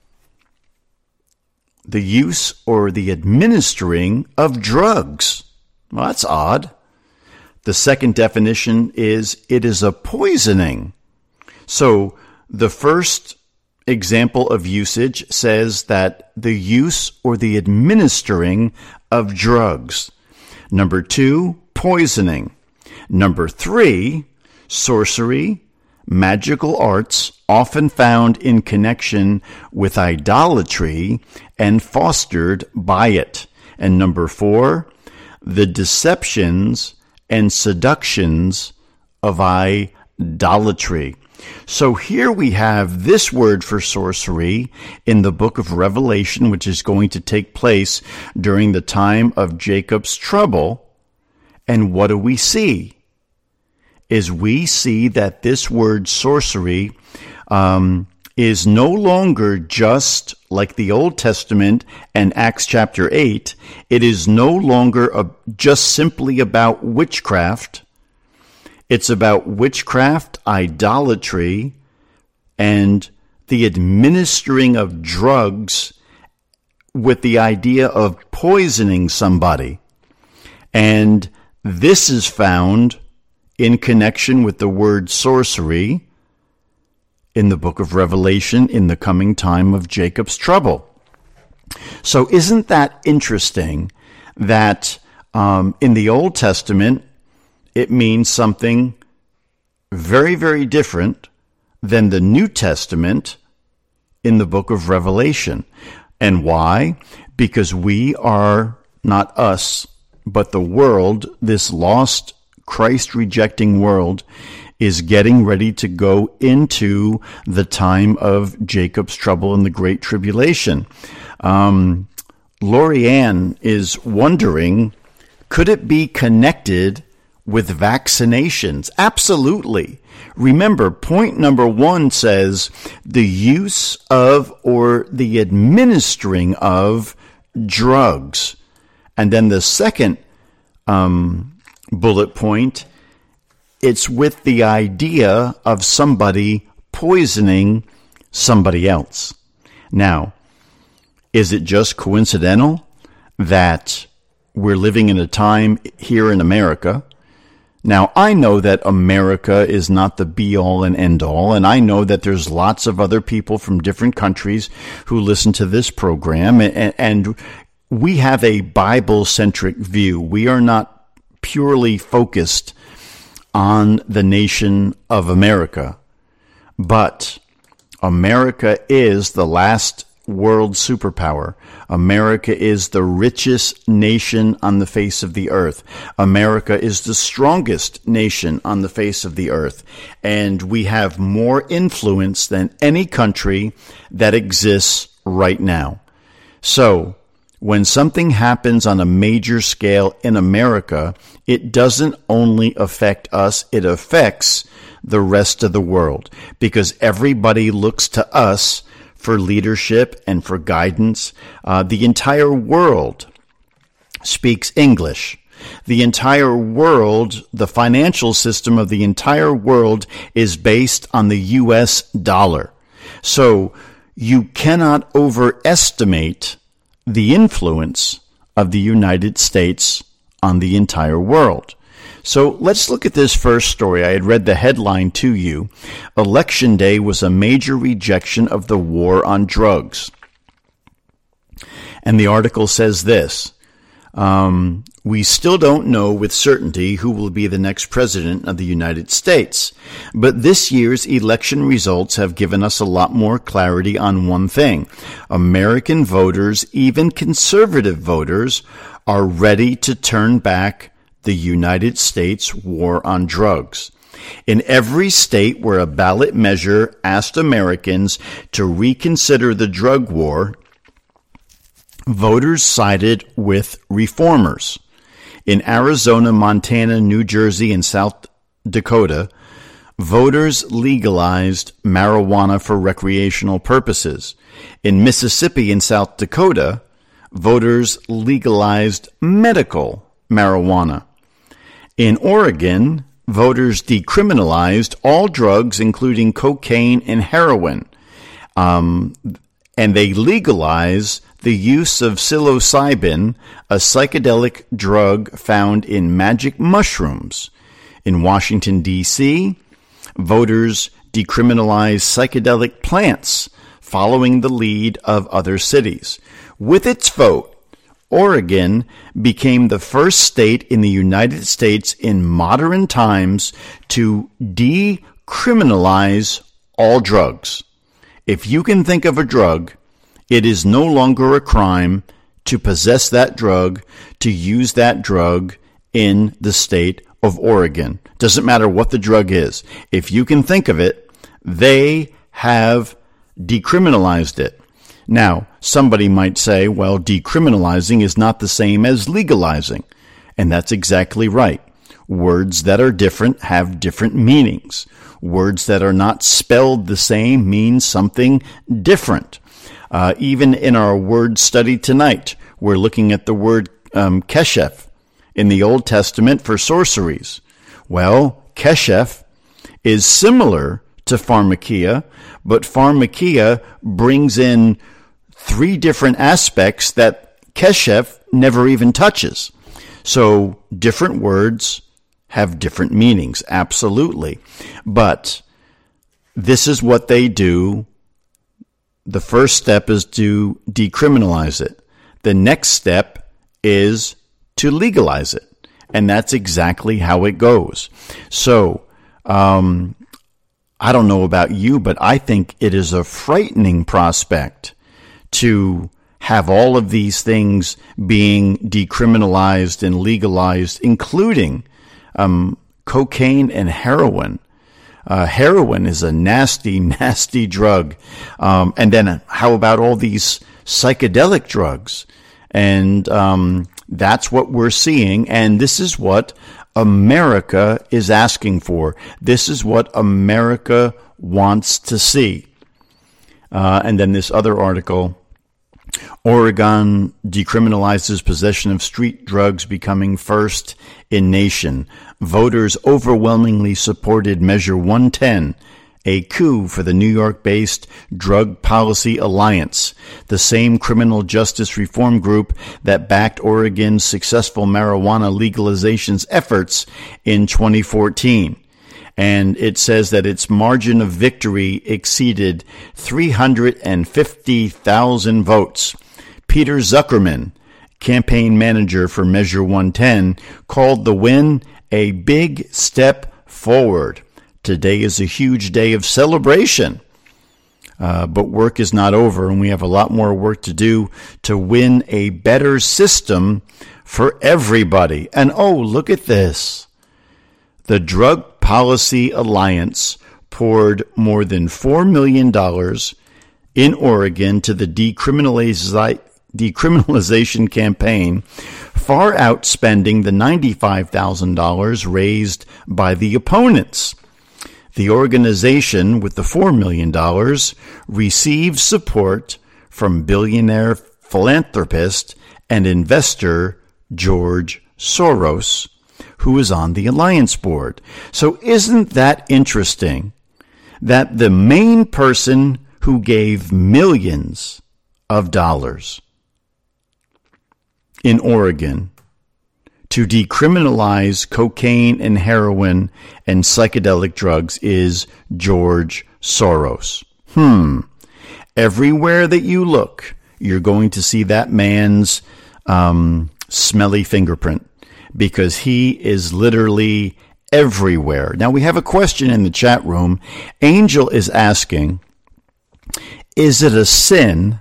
B: the use or the administering of drugs. Well, that's odd. The second definition is it is a poisoning. So the first example of usage says that the use or the administering of drugs. Number two, poisoning. Number three, sorcery, magical arts, often found in connection with idolatry and fostered by it. And number four, the deceptions and seductions of idolatry. So here we have this word for sorcery in the book of Revelation, which is going to take place during the time of Jacob's trouble. And what do we see? Is we see that this word sorcery um, is no longer just like the Old Testament and Acts chapter eight. It is no longer a, just simply about witchcraft. It's about witchcraft, idolatry, and the administering of drugs with the idea of poisoning somebody. And this is found in connection with the word sorcery in the book of Revelation in the coming time of Jacob's trouble. So isn't that interesting that um, in the Old Testament it means something very, very different than the New Testament in the book of Revelation? And why? Because we are not us, but the world, this lost, Christ-rejecting world, is getting ready to go into the time of Jacob's trouble and the Great Tribulation. Um, Lori Ann is wondering, could it be connected with vaccinations? Absolutely. Remember, point number one says the use of or the administering of drugs. And then the second um, bullet point, it's with the idea of somebody poisoning somebody else. Now, is it just coincidental that we're living in a time here in America? Now, I know that America is not the be-all and end-all, and I know that there's lots of other people from different countries who listen to this program, and, and we have a Bible-centric view. We are not purely focused on the nation of America, but America is the last world superpower. America is the richest nation on the face of the earth. America is the strongest nation on the face of the earth. And we have more influence than any country that exists right now. So, when something happens on a major scale in America, it doesn't only affect us, it affects the rest of the world, because everybody looks to us for leadership and for guidance. Uh, the entire world speaks English. The entire world, the financial system of the entire world is based on the U S dollar. So you cannot overestimate the influence of the United States on the entire world. So let's look at this first story. I had read the headline to you. Election Day was a major rejection of the war on drugs. And the article says this, um, we still don't know with certainty who will be the next president of the United States. But this year's election results have given us a lot more clarity on one thing. American voters, even conservative voters, are ready to turn back the United States war on drugs. In every state where a ballot measure asked Americans to reconsider the drug war, voters sided with reformers. In Arizona, Montana, New Jersey, and South Dakota, voters legalized marijuana for recreational purposes. In Mississippi and South Dakota, voters legalized medical marijuana. In Oregon, voters decriminalized all drugs, including cocaine and heroin, um, and they legalized the use of psilocybin, a psychedelic drug found in magic mushrooms. In Washington, D C, voters decriminalized psychedelic plants, following the lead of other cities. With its vote, Oregon became the first state in the United States in modern times to decriminalize all drugs. If you can think of a drug, it is no longer a crime to possess that drug, to use that drug in the state of Oregon. Doesn't matter what the drug is. If you can think of it, they have decriminalized it. Now, somebody might say, well, decriminalizing is not the same as legalizing. And that's exactly right. Words that are different have different meanings. Words that are not spelled the same mean something different. Uh, even in our word study tonight, we're looking at the word um, keshef in the Old Testament for sorceries. Well, keshef is similar to pharmakia, but pharmakia brings in three different aspects that keshef never even touches. So different words have different meanings, absolutely. But this is what they do. The first step is to decriminalize it. The next step is to legalize it. And that's exactly how it goes. So, um, I don't know about you, but I think it is a frightening prospect to have all of these things being decriminalized and legalized, including um, cocaine and heroin. Uh, heroin is a nasty, nasty drug. Um, and then how about all these psychedelic drugs? And um, that's what we're seeing. And this is what America is asking for. This is what America wants to see. Uh, and then this other article, Oregon decriminalizes possession of street drugs, becoming first in nation. Voters overwhelmingly supported Measure one ten, a coup for the New York-based Drug Policy Alliance, the same criminal justice reform group that backed Oregon's successful marijuana legalization's efforts in twenty fourteen. And it says that its margin of victory exceeded three hundred fifty thousand votes. Peter Zuckerman, campaign manager for Measure one ten, called the win a big step forward. Today is a huge day of celebration. Uh, but work is not over, and we have a lot more work to do to win a better system for everybody. And oh, look at this. The Drug Policy Alliance poured more than four million dollars in Oregon to the decriminalize, decriminalization campaign, far outspending the ninety-five thousand dollars raised by the opponents. The organization, with the four million dollars, received support from billionaire philanthropist and investor George Soros, who is on the Alliance board. So isn't that interesting that the main person who gave millions of dollars in Oregon to decriminalize cocaine and heroin and psychedelic drugs is George Soros? Hmm. Everywhere that you look, you're going to see that man's um, smelly fingerprint, because he is literally everywhere. Now, we have a question in the chat room. Angel is asking, is it a sin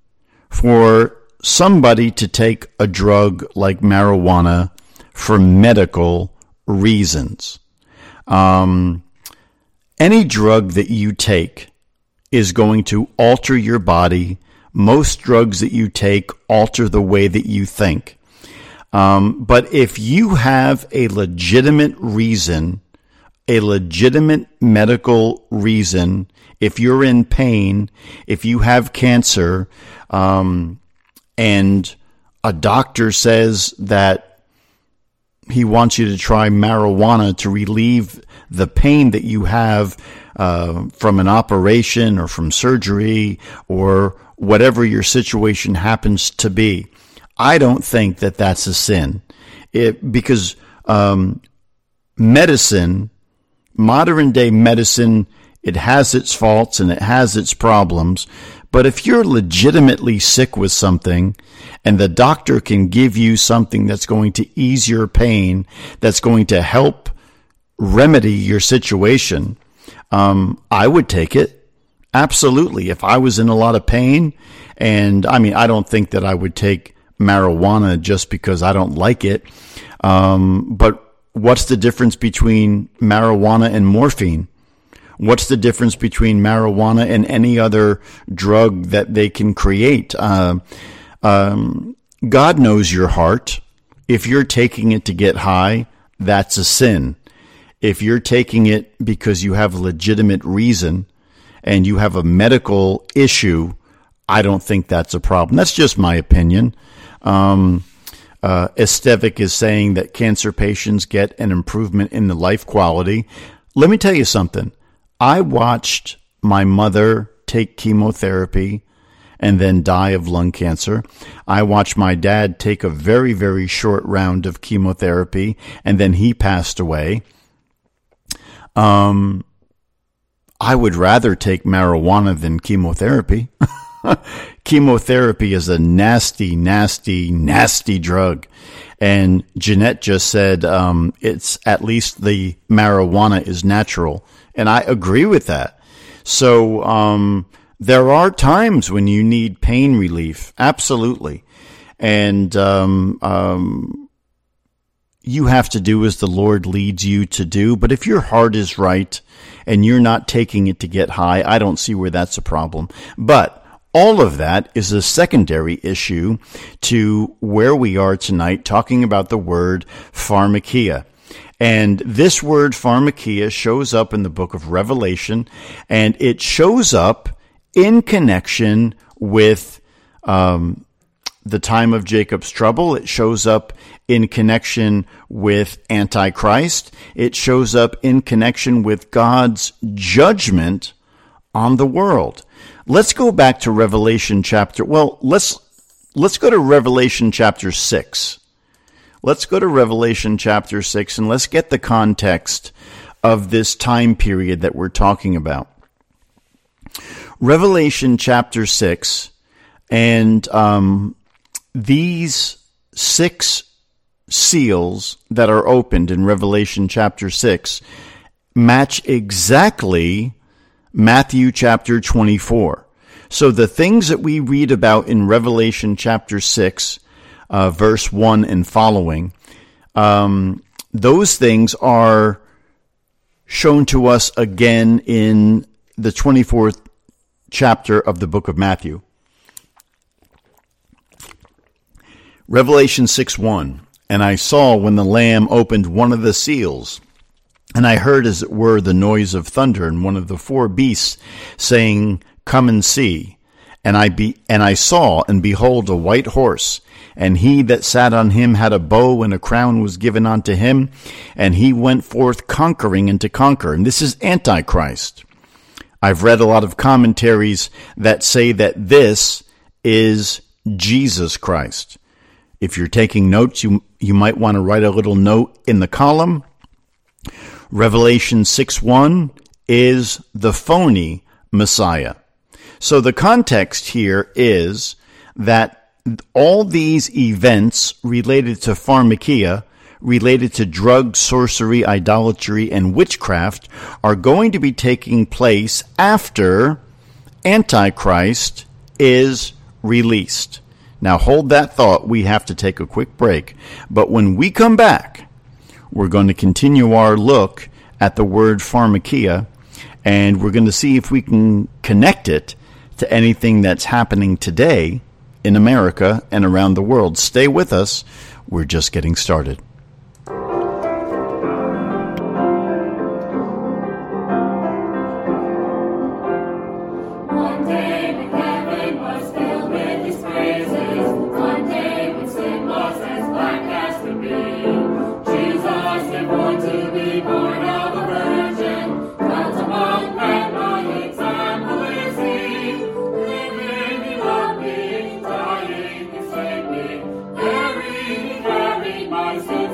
B: for somebody to take a drug like marijuana for medical reasons? Um, any drug that you take is going to alter your body. Most drugs that you take alter the way that you think. Um, but if you have a legitimate reason, a legitimate medical reason, if you're in pain, if you have cancer, um, and a doctor says that he wants you to try marijuana to relieve the pain that you have uh, from an operation or from surgery or whatever your situation happens to be, I don't think that that's a sin. It, because um, medicine, modern day medicine, it has its faults and it has its problems. But if you're legitimately sick with something and the doctor can give you something that's going to ease your pain, that's going to help remedy your situation, um, I would take it. Absolutely. If I was in a lot of pain, and I mean, I don't think that I would take marijuana just because I don't like it. Um, but what's the difference between marijuana and morphine? What's the difference between marijuana and any other drug that they can create? Uh, um, God knows your heart. If you're taking it to get high, that's a sin. If you're taking it because you have a legitimate reason and you have a medical issue, I don't think that's a problem. That's just my opinion. Um, uh, Estevic is saying that cancer patients get an improvement in the life quality. Let me tell you something. I watched my mother take chemotherapy and then die of lung cancer. I watched my dad take a very, very short round of chemotherapy, and then he passed away. Um, I would rather take marijuana than chemotherapy. Chemotherapy is a nasty, nasty, nasty drug. And Jeanette just said um, it's at least the marijuana is natural. And I agree with that. So um, there are times when you need pain relief. Absolutely. And um, um, you have to do as the Lord leads you to do. But if your heart is right and you're not taking it to get high, I don't see where that's a problem. But all of that is a secondary issue to where we are tonight, talking about the word pharmakia. And this word pharmakia shows up in the book of Revelation, and it shows up in connection with um, the time of Jacob's trouble. It shows up in connection with Antichrist. It shows up in connection with God's judgment on the world. Let's go back to Revelation chapter, well, let's, let's go to Revelation chapter six. Let's go to Revelation chapter six and let's get the context of this time period that we're talking about. Revelation chapter six, and um, these six seals that are opened in Revelation chapter six match exactly Matthew chapter twenty-four. So the things that we read about in Revelation chapter six, uh, verse one and following, um, those things are shown to us again in the twenty-fourth chapter of the book of Matthew. Revelation six one, and I saw when the Lamb opened one of the seals, and I heard, as it were, the noise of thunder, and one of the four beasts saying, "Come and see." And I be and I saw, and behold, a white horse, and he that sat on him had a bow, and a crown was given unto him, and he went forth conquering and to conquer. And this is Antichrist. I've read a lot of commentaries that say that this is Jesus Christ. If you're taking notes, you you might want to write a little note in the column. Revelation six one is the phony Messiah. So the context here is that all these events related to pharmakia, related to drug, sorcery, idolatry, and witchcraft are going to be taking place after Antichrist is released. Now hold that thought. We have to take a quick break. But when we come back, we're going to continue our look at the word pharmakia, and we're going to see if we can connect it to anything that's happening today in America and around the world. Stay with us. We're just getting started.
C: My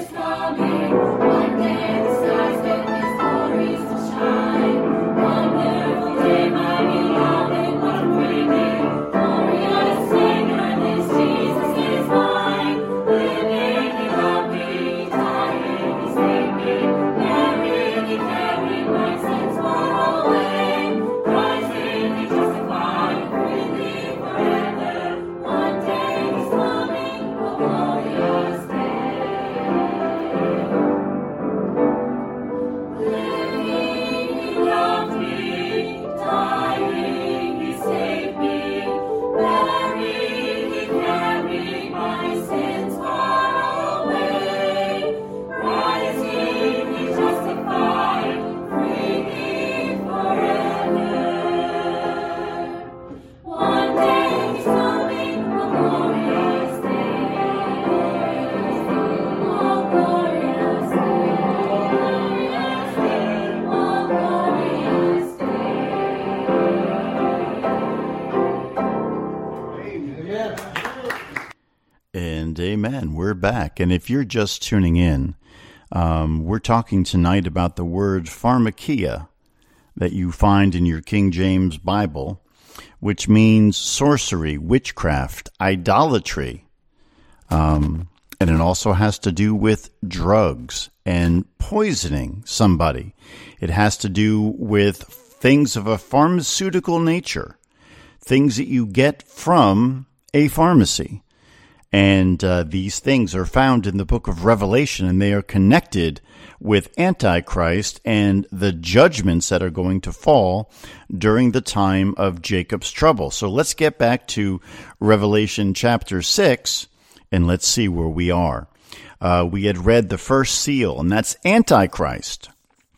B: And amen. We're back. And if you're just tuning in, um, we're talking tonight about the word pharmakia that you find in your King James Bible, which means sorcery, witchcraft, idolatry. Um, and it also has to do with drugs and poisoning somebody. It has to do with things of a pharmaceutical nature, things that you get from a pharmacy. And uh, these things are found in the book of Revelation, and they are connected with Antichrist and the judgments that are going to fall during the time of Jacob's trouble. So let's get back to Revelation chapter six, and let's see where we are. Uh, we had read the first seal, and that's Antichrist.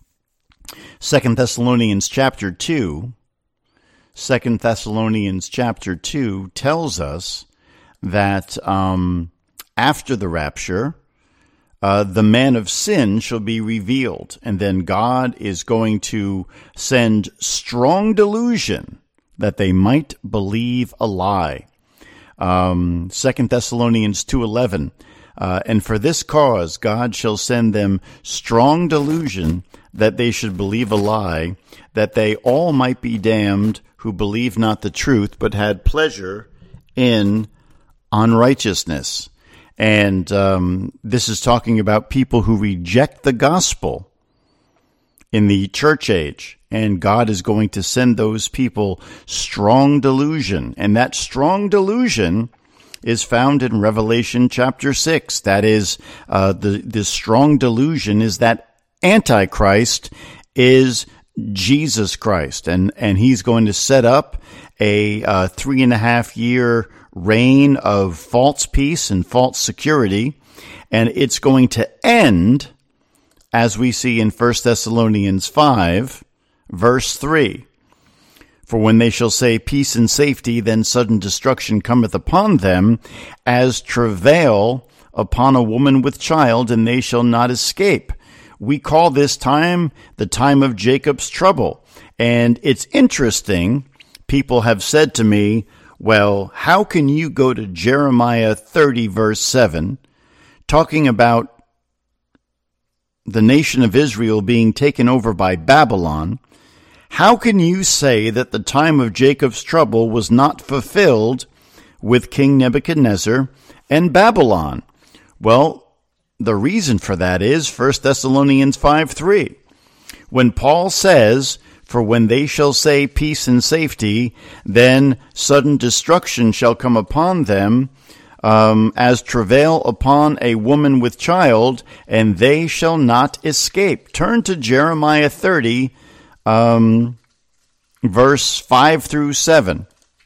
B: Second Thessalonians chapter two, Second Thessalonians chapter two tells us that um, after the rapture, uh, the man of sin shall be revealed, and then God is going to send strong delusion that they might believe a lie. Um, Second Thessalonians two eleven, uh, and for this cause God shall send them strong delusion that they should believe a lie, that they all might be damned who believe not the truth, but had pleasure in unrighteousness. And um, this is talking about people who reject the gospel in the church age. And God is going to send those people strong delusion. And that strong delusion is found in Revelation chapter six. That is, uh, the, the strong delusion is that Antichrist is Jesus Christ. And, and he's going to set up a uh, three and a half year reign of false peace and false security, and it's going to end, as we see in First Thessalonians five, verse three. For when they shall say peace and safety, then sudden destruction cometh upon them, as travail upon a woman with child, and they shall not escape. We call this time the time of Jacob's trouble. And it's interesting, people have said to me, well, how can you go to Jeremiah thirty, verse seven, talking about the nation of Israel being taken over by Babylon? How can you say that the time of Jacob's trouble was not fulfilled with King Nebuchadnezzar and Babylon? Well, the reason for that is First Thessalonians five three. When Paul says, for when they shall say peace and safety, then sudden destruction shall come upon them, um, as travail upon a woman with child, and they shall not escape. Turn to Jeremiah thirty, um, verse five through seven.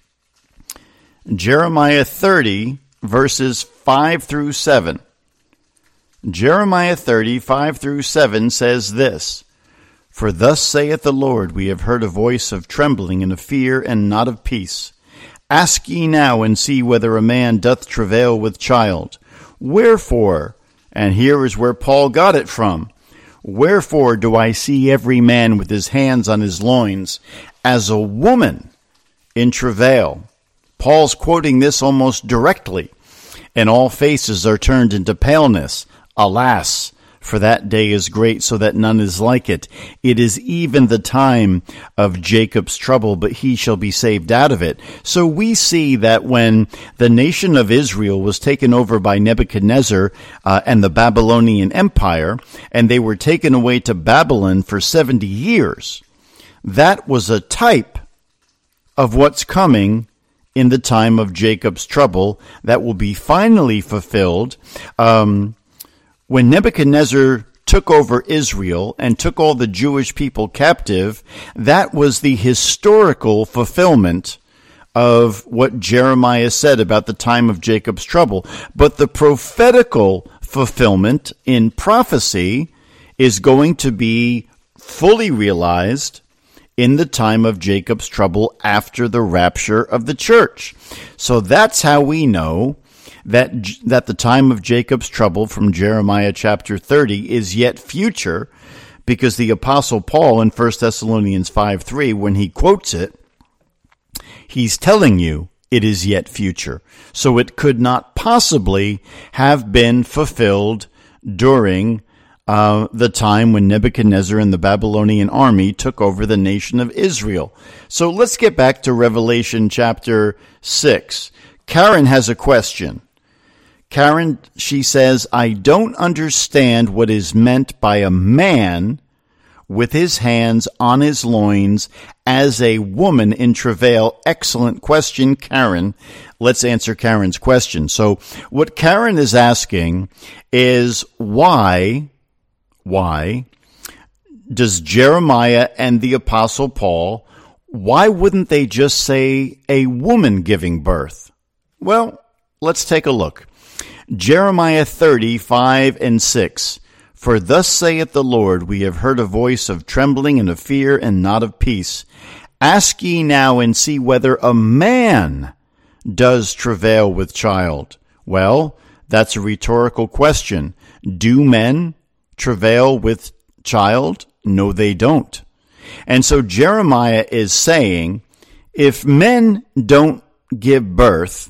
B: Jeremiah thirty, verses five through seven. Jeremiah thirty, five through seven says this, for thus saith the Lord, we have heard a voice of trembling and of fear and not of peace. Ask ye now and see whether a man doth travail with child. Wherefore, and here is where Paul got it from, wherefore do I see every man with his hands on his loins, as a woman in travail? Paul's quoting this almost directly, and all faces are turned into paleness, Alas, for that day is great, so that none is like it. It is even the time of Jacob's trouble, but he shall be saved out of it. So we see that when the nation of Israel was taken over by Nebuchadnezzar uh, and the Babylonian Empire, and they were taken away to Babylon for seventy years, that was a type of what's coming in the time of Jacob's trouble that will be finally fulfilled um when Nebuchadnezzar took over Israel and took all the Jewish people captive. That was the historical fulfillment of what Jeremiah said about the time of Jacob's trouble. But the prophetical fulfillment in prophecy is going to be fully realized in the time of Jacob's trouble after the rapture of the church. So that's how we know that that the time of Jacob's trouble from Jeremiah chapter thirty is yet future, because the Apostle Paul in First Thessalonians five three, when he quotes it, he's telling you it is yet future. So it could not possibly have been fulfilled during uh, the time when Nebuchadnezzar and the Babylonian army took over the nation of Israel. So let's get back to Revelation chapter six. Karen has a question. Karen, she says, I don't understand what is meant by a man with his hands on his loins as a woman in travail. Excellent question, Karen. Let's answer Karen's question. So what Karen is asking is why, why does Jeremiah and the Apostle Paul, why wouldn't they just say a woman giving birth? Well, let's take a look. Jeremiah thirty, five and six. For thus saith the Lord, we have heard a voice of trembling and of fear and not of peace. Ask ye now and see whether a man does travail with child. Well, that's a rhetorical question. Do men travail with child? No, they don't. And so Jeremiah is saying, if men don't give birth,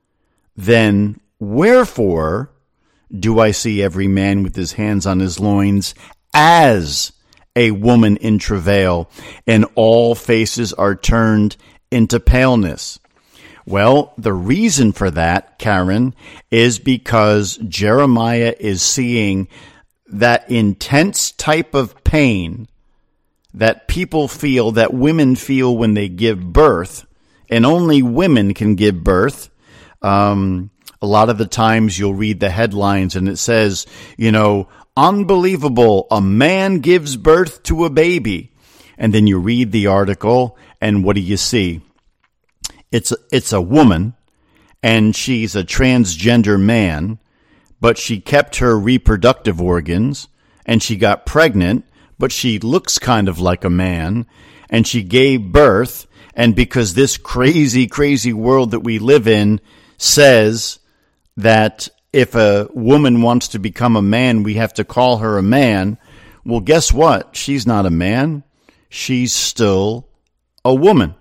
B: then wherefore do I see every man with his hands on his loins as a woman in travail, and all faces are turned into paleness? Well, the reason for that, Karen, is because Jeremiah is seeing that intense type of pain that people feel, that women feel when they give birth, and only women can give birth. Um, a lot of the times you'll read the headlines and it says, you know, unbelievable, a man gives birth to a baby. And then you read the article and what do you see? It's a, it's a woman and she's a transgender man, but she kept her reproductive organs and she got pregnant, but she looks kind of like a man and she gave birth. And because this crazy, crazy world that we live in says that if a woman wants to become a man, we have to call her a man. Well, guess what? She's not a man. She's still a woman.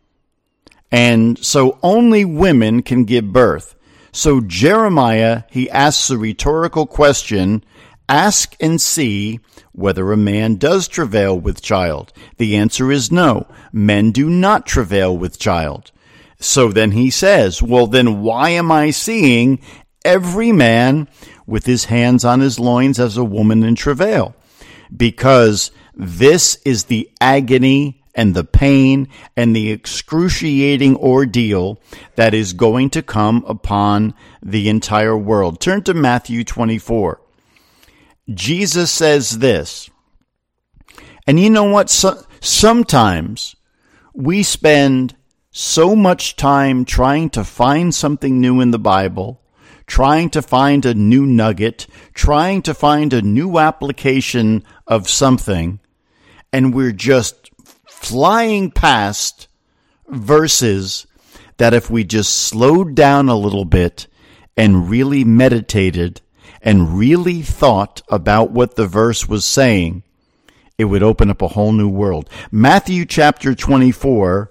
B: And so only women can give birth. So Jeremiah, he asks a rhetorical question, ask and see whether a man does travail with child. The answer is no. Men do not travail with child. So then he says, well, then why am I seeing every man with his hands on his loins as a woman in travail? Because this is the agony and the pain and the excruciating ordeal that is going to come upon the entire world. Turn to Matthew twenty-four. Jesus says this, and you know what? So, sometimes we spend so much time trying to find something new in the Bible, trying to find a new nugget, trying to find a new application of something, and we're just flying past verses that if we just slowed down a little bit and really meditated and really thought about what the verse was saying, it would open up a whole new world. Matthew chapter twenty-four,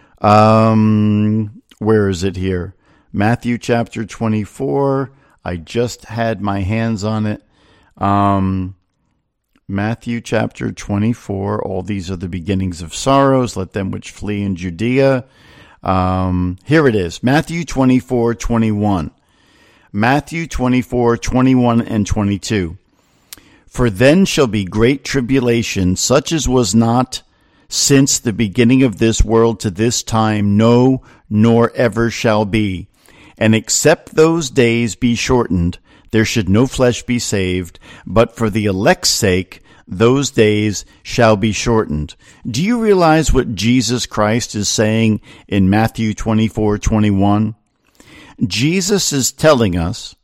B: Um, where is it here? Matthew chapter twenty-four. I just had my hands on it. Um, Matthew chapter twenty-four, all these are the beginnings of sorrows, let them which flee in Judea. Um, here it is, Matthew twenty-four, twenty-one. Matthew twenty-four, twenty-one and twenty-two. For then shall be great tribulation, such as was not since the beginning of this world to this time, no, nor ever shall be. And except those days be shortened, there should no flesh be saved, but for the elect's sake, those days shall be shortened. Do you realize what Jesus Christ is saying in Matthew twenty-four, twenty-one? Jesus is telling us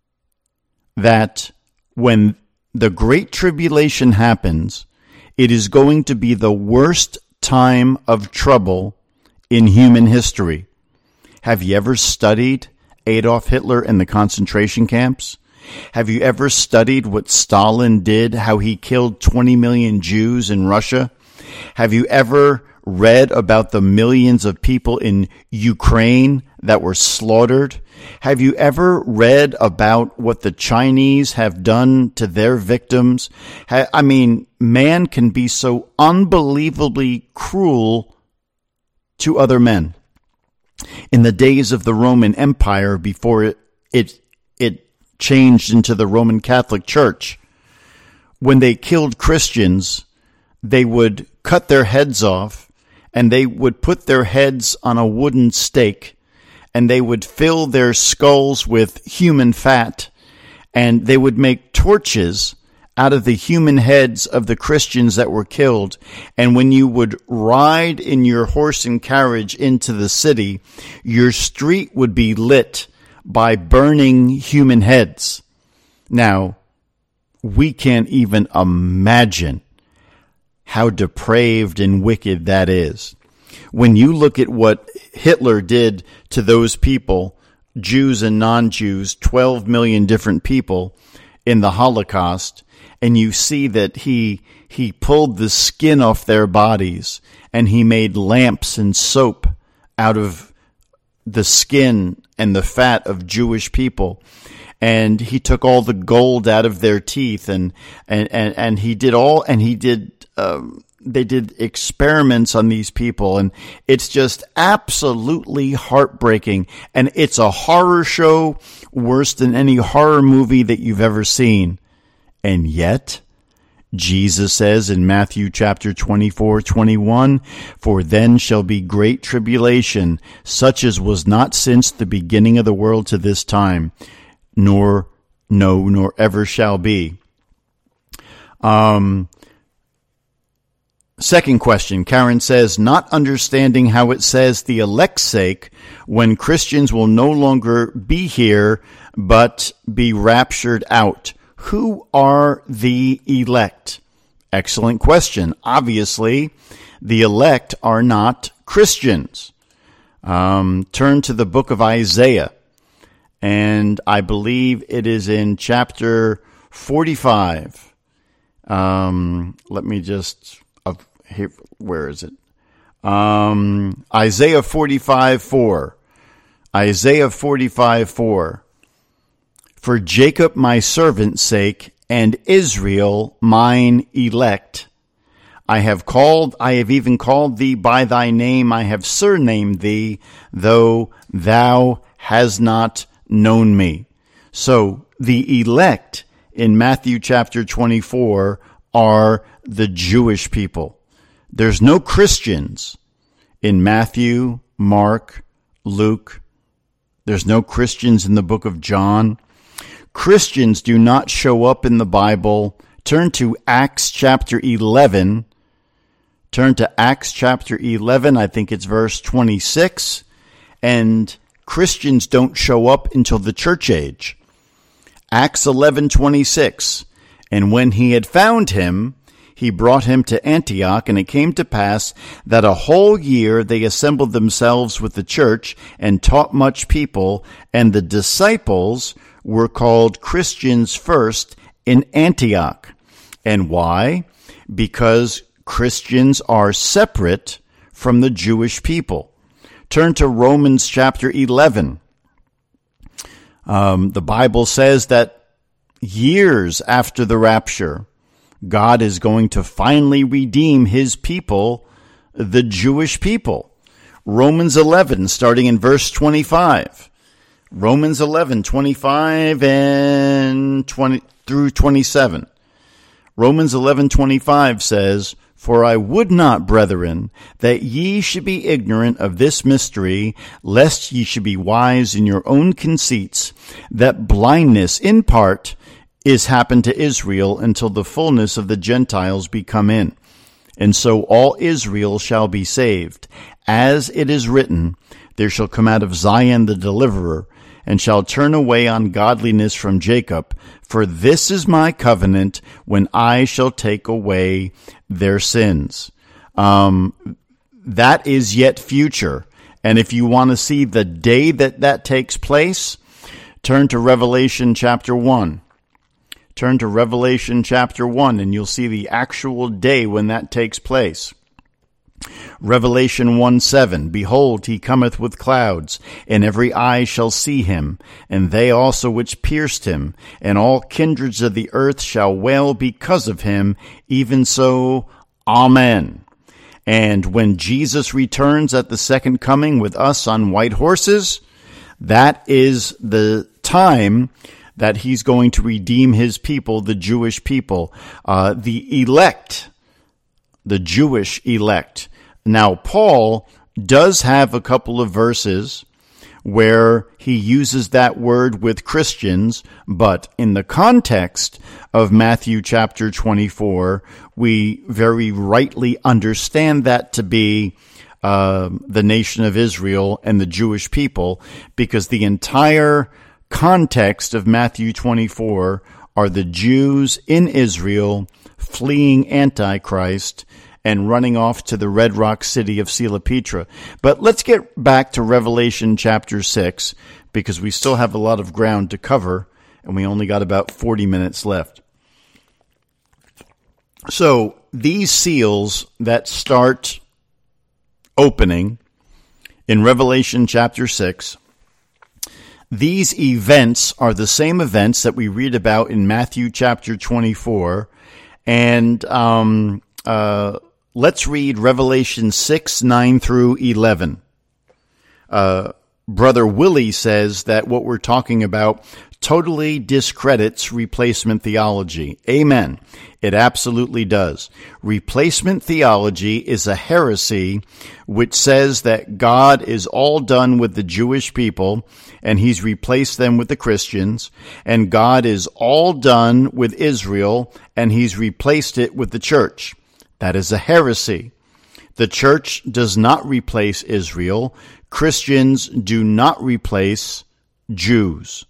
B: that when the Great Tribulation happens, it is going to be the worst time of trouble in human history. Have you ever studied Adolf Hitler and the concentration camps? Have you ever studied what Stalin did, how he killed twenty million Jews in Russia? Have you ever read about the millions of people in Ukraine that were slaughtered? Have you ever read about what the Chinese have done to their victims? I mean, man can be so unbelievably cruel to other men. In the days of the Roman Empire, before it, it, it changed into the Roman Catholic Church, when they killed Christians, they would cut their heads off and they would put their heads on a wooden stake and they would fill their skulls with human fat and they would make torches out of the human heads of the Christians that were killed. And when you would ride in your horse and carriage into the city, your street would be lit by burning human heads. Now, we can't even imagine how depraved and wicked that is. When you look at what Hitler did to those people, Jews and non-Jews, twelve million different people in the Holocaust, and you see that he he pulled the skin off their bodies and he made lamps and soap out of the skin and the fat of Jewish people. And he took all the gold out of their teeth and and and, and he did all and he did um, they did experiments on these people, and it's just absolutely heartbreaking. And it's a horror show worse than any horror movie that you've ever seen. And yet, Jesus says in Matthew chapter twenty-four, twenty-one, for then shall be great tribulation, such as was not since the beginning of the world to this time, nor, no, nor ever shall be. Um, second question, Karen says, not understanding how it says the elect's sake when Christians will no longer be here, but be raptured out. Who are the elect? Excellent question. Obviously, the elect are not Christians. Um, turn to the book of Isaiah, and I believe it is in chapter forty-five. Um, let me just, uh, here, where is it? Um, Isaiah forty-five, four. Isaiah forty-five, four. For Jacob my servant's sake, and Israel mine elect, I have called, I have even called thee by thy name, I have surnamed thee, though thou hast not known me. So the elect in Matthew chapter twenty-four are the Jewish people. There's no Christians in Matthew, Mark, Luke. There's no Christians in the book of John. Christians do not show up in the Bible. Turn to Acts chapter eleven. Turn to Acts chapter eleven. I think it's verse twenty-six. And Christians don't show up until the church age. Acts eleven twenty-six. And when he had found him, he brought him to Antioch, and it came to pass that a whole year they assembled themselves with the church and taught much people, and the disciples were called Christians first in Antioch. And why? Because Christians are separate from the Jewish people. Turn to Romans chapter eleven. Um, the Bible says that years after the rapture, God is going to finally redeem his people, the Jewish people. Romans eleven, starting in verse twenty-five. Romans eleven, twenty-five and twenty through twenty-seven. Romans eleven, twenty-five says, "For I would not, brethren, that ye should be ignorant of this mystery, lest ye should be wise in your own conceits, that blindness in part is happened to Israel until the fullness of the Gentiles be come in. And so all Israel shall be saved. As it is written, there shall come out of Zion the deliverer, and shall turn away ungodliness from Jacob. For this is my covenant, when I shall take away their sins." Um, that is yet future. And if you want to see the day that that takes place, turn to Revelation chapter one. Turn to Revelation chapter one, and you'll see the actual day when that takes place. Revelation one seven, "Behold, he cometh with clouds, and every eye shall see him, and they also which pierced him, and all kindreds of the earth shall wail because of him, even so, Amen." And when Jesus returns at the second coming with us on white horses, that is the time that he's going to redeem his people, the Jewish people, uh, the elect, the Jewish elect. Now, Paul does have a couple of verses where he uses that word with Christians, but in the context of Matthew chapter twenty-four, we very rightly understand that to be uh, the nation of Israel and the Jewish people, because the entire context of Matthew twenty-four are the Jews in Israel fleeing Antichrist and running off to the Red Rock city of Selapetra. But let's get back to Revelation chapter six, because we still have a lot of ground to cover, and we only got about forty minutes left. So these seals that start opening in Revelation chapter six, these events are the same events that we read about in Matthew chapter twenty-four. And um, uh, let's read Revelation six, nine through eleven. Uh, Brother Willie says that what we're talking about totally discredits replacement theology. Amen. It absolutely does. Replacement theology is a heresy which says that God is all done with the Jewish people and he's replaced them with the Christians, and God is all done with Israel and he's replaced it with the church. That is a heresy. The church does not replace Israel. Christians do not replace Jews.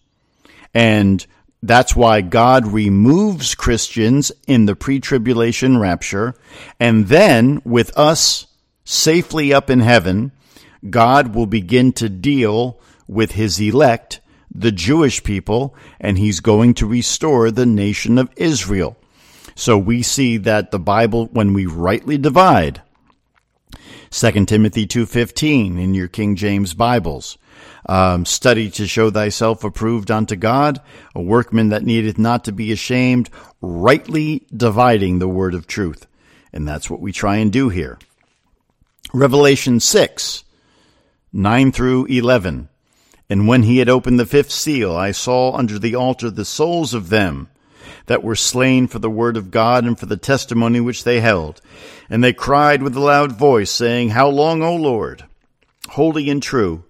B: And that's why God removes Christians in the pre-tribulation rapture. And then, with us safely up in heaven, God will begin to deal with his elect, the Jewish people, and he's going to restore the nation of Israel. So we see that the Bible, when we rightly divide, Second Timothy two fifteen in your King James Bibles, Um, study to show thyself approved unto God, a workman that needeth not to be ashamed, rightly dividing the word of truth. And that's what we try and do here. Revelation six, nine through eleven. And when he had opened the fifth seal, I saw under the altar the souls of them that were slain for the word of God and for the testimony which they held. And they cried with a loud voice, saying, How long, O Lord, holy and true,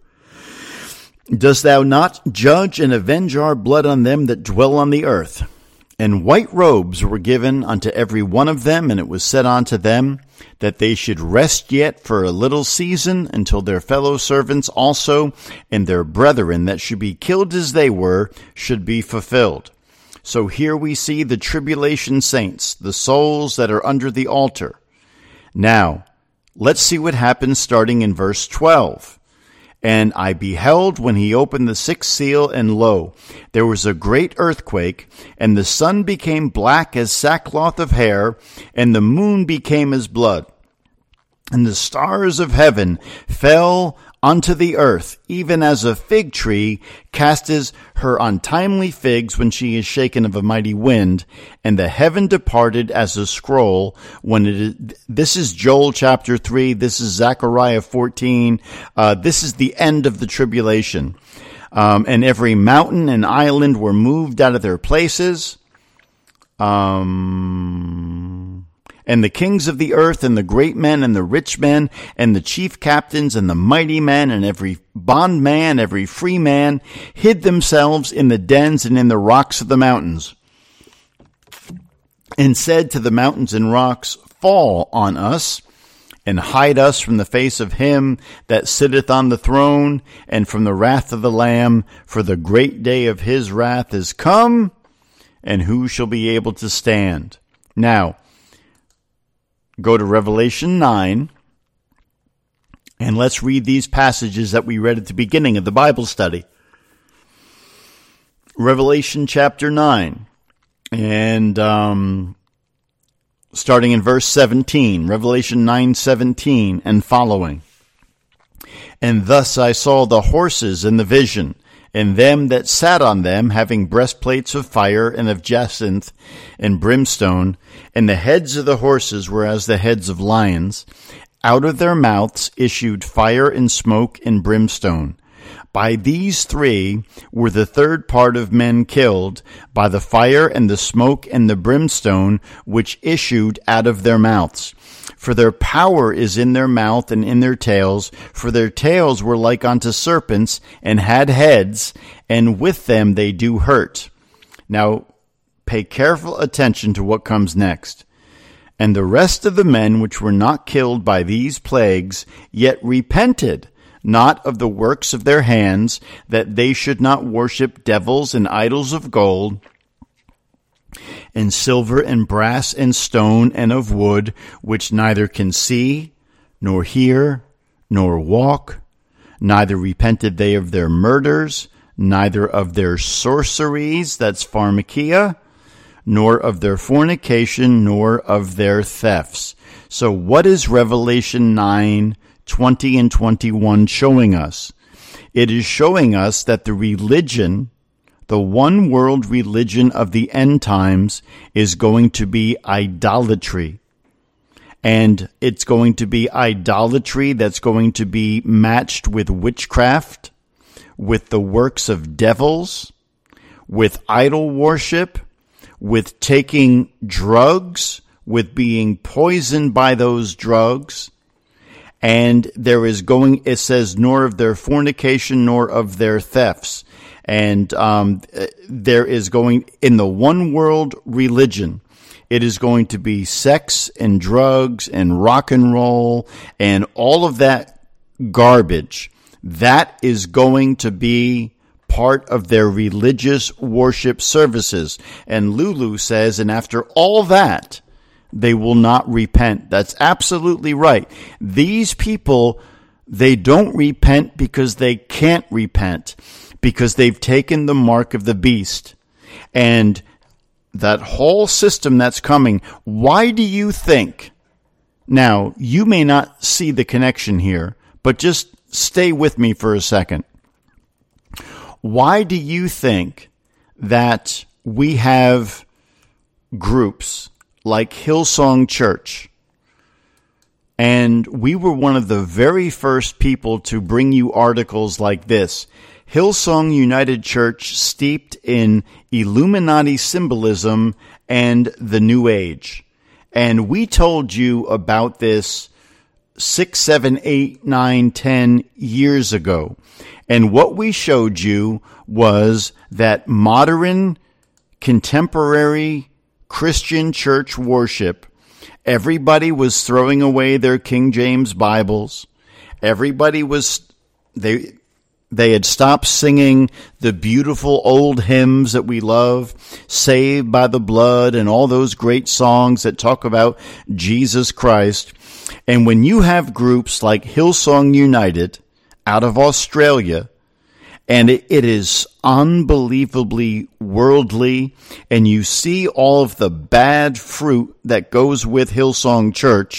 B: dost thou not judge and avenge our blood on them that dwell on the earth? And white robes were given unto every one of them, and it was said unto them that they should rest yet for a little season until their fellow servants also and their brethren that should be killed as they were should be fulfilled. So here we see the tribulation saints, the souls that are under the altar. Now, let's see what happens starting in verse twelve. And I beheld when he opened the sixth seal, and lo, there was a great earthquake, and the sun became black as sackcloth of hair, and the moon became as blood. And the stars of heaven fell unto the earth, even as a fig tree casteth her untimely figs when she is shaken of a mighty wind, and the heaven departed as a scroll when it is. This is Joel chapter three. This is Zechariah fourteen. Uh, this is the end of the tribulation. Um, and every mountain and island were moved out of their places. Um... And the kings of the earth, and the great men, and the rich men, and the chief captains, and the mighty men, and every bondman, every free man, hid themselves in the dens and in the rocks of the mountains, and said to the mountains and rocks, Fall on us, and hide us from the face of him that sitteth on the throne, and from the wrath of the Lamb, for the great day of his wrath is come, and who shall be able to stand? Now, go to Revelation nine, and let's read these passages that we read at the beginning of the Bible study. Revelation chapter nine, and um, starting in verse seventeen, Revelation nine seventeen and following. And thus I saw the horses in the vision, and them that sat on them, having breastplates of fire and of jacinth and brimstone, and the heads of the horses were as the heads of lions. Out of their mouths issued fire and smoke and brimstone. By these three were the third part of men killed, by the fire and the smoke and the brimstone which issued out of their mouths. For their power is in their mouth and in their tails, for their tails were like unto serpents, and had heads, and with them they do hurt. Now, pay careful attention to what comes next. And the rest of the men which were not killed by these plagues, yet repented not of the works of their hands, that they should not worship devils and idols of gold, and silver and brass and stone and of wood, which neither can see, nor hear, nor walk. Neither repented they of their murders, neither of their sorceries, that's pharmakia, nor of their fornication, nor of their thefts. So what is Revelation nine, twenty and twenty-one showing us? It is showing us that the religion, the one world religion of the end times, is going to be idolatry. And it's going to be idolatry that's going to be matched with witchcraft, with the works of devils, with idol worship, with taking drugs, with being poisoned by those drugs. And there is going, it says, nor of their fornication, nor of their thefts. And um, there is going, in the one world religion, it is going to be sex and drugs and rock and roll and all of that garbage. That is going to be part of their religious worship services. And Lulu says, and after all that, they will not repent. That's absolutely right. These people, they don't repent because they can't repent, because they've taken the mark of the beast. And that whole system that's coming, why do you think? Now, you may not see the connection here, but just stay with me for a second. Why do you think that we have groups like Hillsong Church? And we were one of the very first people to bring you articles like this. Hillsong United Church steeped in Illuminati symbolism and the New Age. And we told you about this six, seven, eight, nine, ten years ago. And what we showed you was that modern, contemporary Christian church worship, everybody was throwing away their King James Bibles. Everybody was, they, they had stopped singing the beautiful old hymns that we love, Saved by the Blood, and all those great songs that talk about Jesus Christ. And when you have groups like Hillsong United out of Australia, and it, it is unbelievably worldly, and you see all of the bad fruit that goes with Hillsong Church,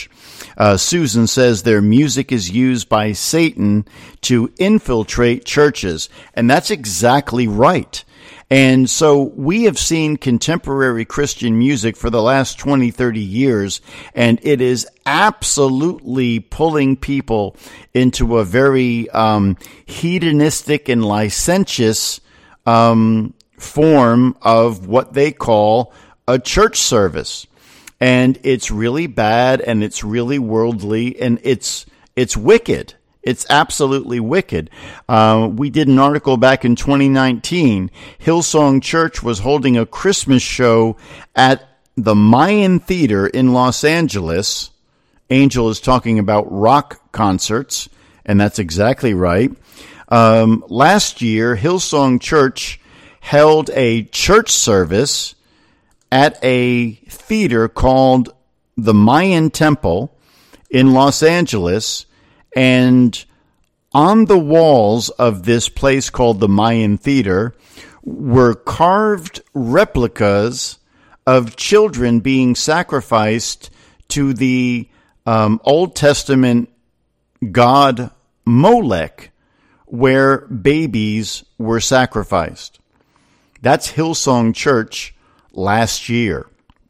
B: Uh, Susan says their music is used by Satan to infiltrate churches. And that's exactly right. And so we have seen contemporary Christian music for the last twenty, thirty years, and it is absolutely pulling people into a very um, hedonistic and licentious um, form of what they call a church service. And it's really bad, and it's really worldly, and it's it's wicked. It's absolutely wicked. Uh, we did an article back in twenty nineteen. Hillsong Church was holding a Christmas show at the Mayan Theater in Los Angeles. Angel is talking about rock concerts, and that's exactly right. Um, last year, Hillsong Church held a church service at a theater called the Mayan Temple in Los Angeles. And on the walls of this place called the Mayan Theater were carved replicas of children being sacrificed to the um, Old Testament god Molech, where babies were sacrificed. That's Hillsong Church last year.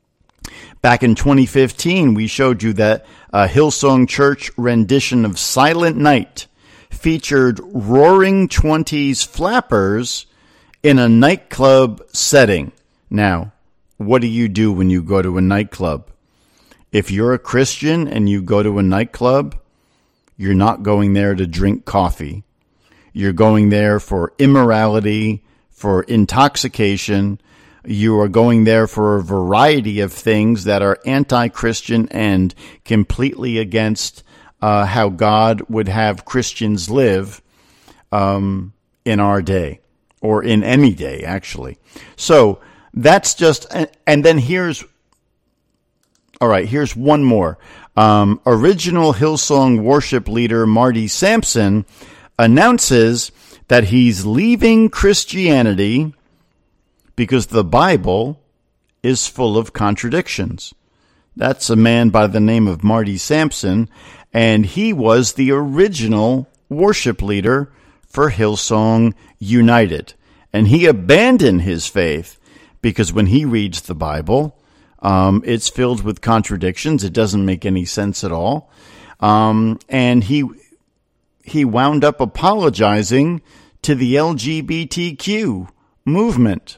B: Back in twenty fifteen, we showed you that a Hillsong Church rendition of Silent Night featured Roaring Twenties flappers in a nightclub setting. Now, what do you do when you go to a nightclub? If you're a Christian and you go to a nightclub, you're not going there to drink coffee. You're going there for immorality, for intoxication. You are going there for a variety of things that are anti-Christian and completely against uh, how God would have Christians live um, in our day, or in any day, actually. So that's just, and then here's, all right, here's one more. Um, original Hillsong worship leader Marty Sampson announces that he's leaving Christianity because the Bible is full of contradictions. That's a man by the name of Marty Sampson, and he was the original worship leader for Hillsong United. And he abandoned his faith because when he reads the Bible, um, it's filled with contradictions. It doesn't make any sense at all. Um, and he he wound up apologizing to the L G B T Q movement.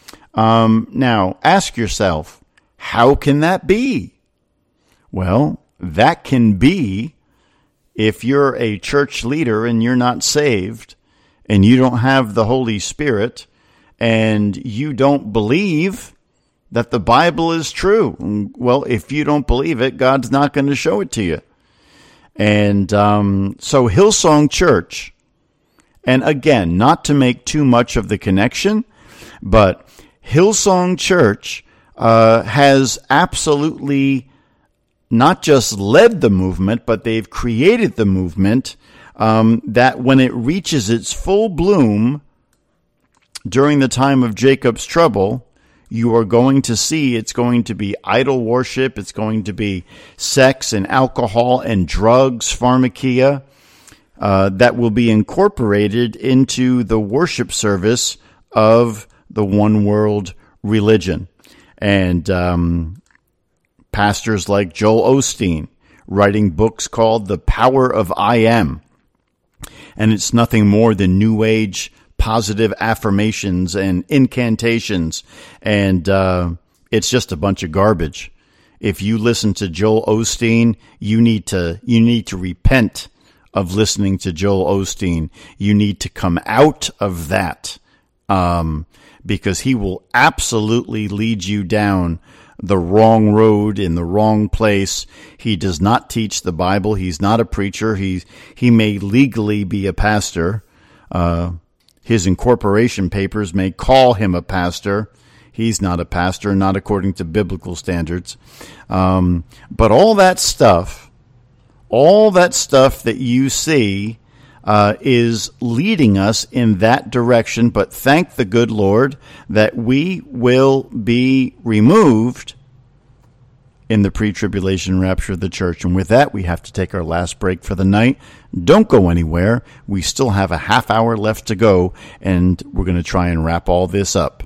B: Um, now, ask yourself, how can that be? Well, that can be if you're a church leader and you're not saved and you don't have the Holy Spirit and you don't believe that the Bible is true. Well, if you don't believe it, God's not going to show it to you. And um, so Hillsong Church, and again, not to make too much of the connection, but Hillsong Church uh, has absolutely not just led the movement, but they've created the movement um, that when it reaches its full bloom during the time of Jacob's trouble, you are going to see it's going to be idol worship, it's going to be sex and alcohol and drugs, pharmakia, uh, that will be incorporated into the worship service of the one world religion. And um, pastors like Joel Osteen writing books called The Power of I Am. And it's nothing more than New Age positive affirmations and incantations. And uh, it's just a bunch of garbage. If you listen to Joel Osteen, you need to you need to repent of listening to Joel Osteen. You need to come out of that. Um, because he will absolutely lead you down the wrong road in the wrong place. He does not teach the Bible. He's not a preacher. He, he may legally be a pastor. Uh, his incorporation papers may call him a pastor. He's not a pastor, not according to biblical standards. Um, but all that stuff, all that stuff that you see Uh, is leading us in that direction, but thank the good Lord that we will be removed in the pre-tribulation rapture of the church. And with that, we have to take our last break for the night. Don't go anywhere. We still have a half hour left to go, and we're going to try and wrap all this up.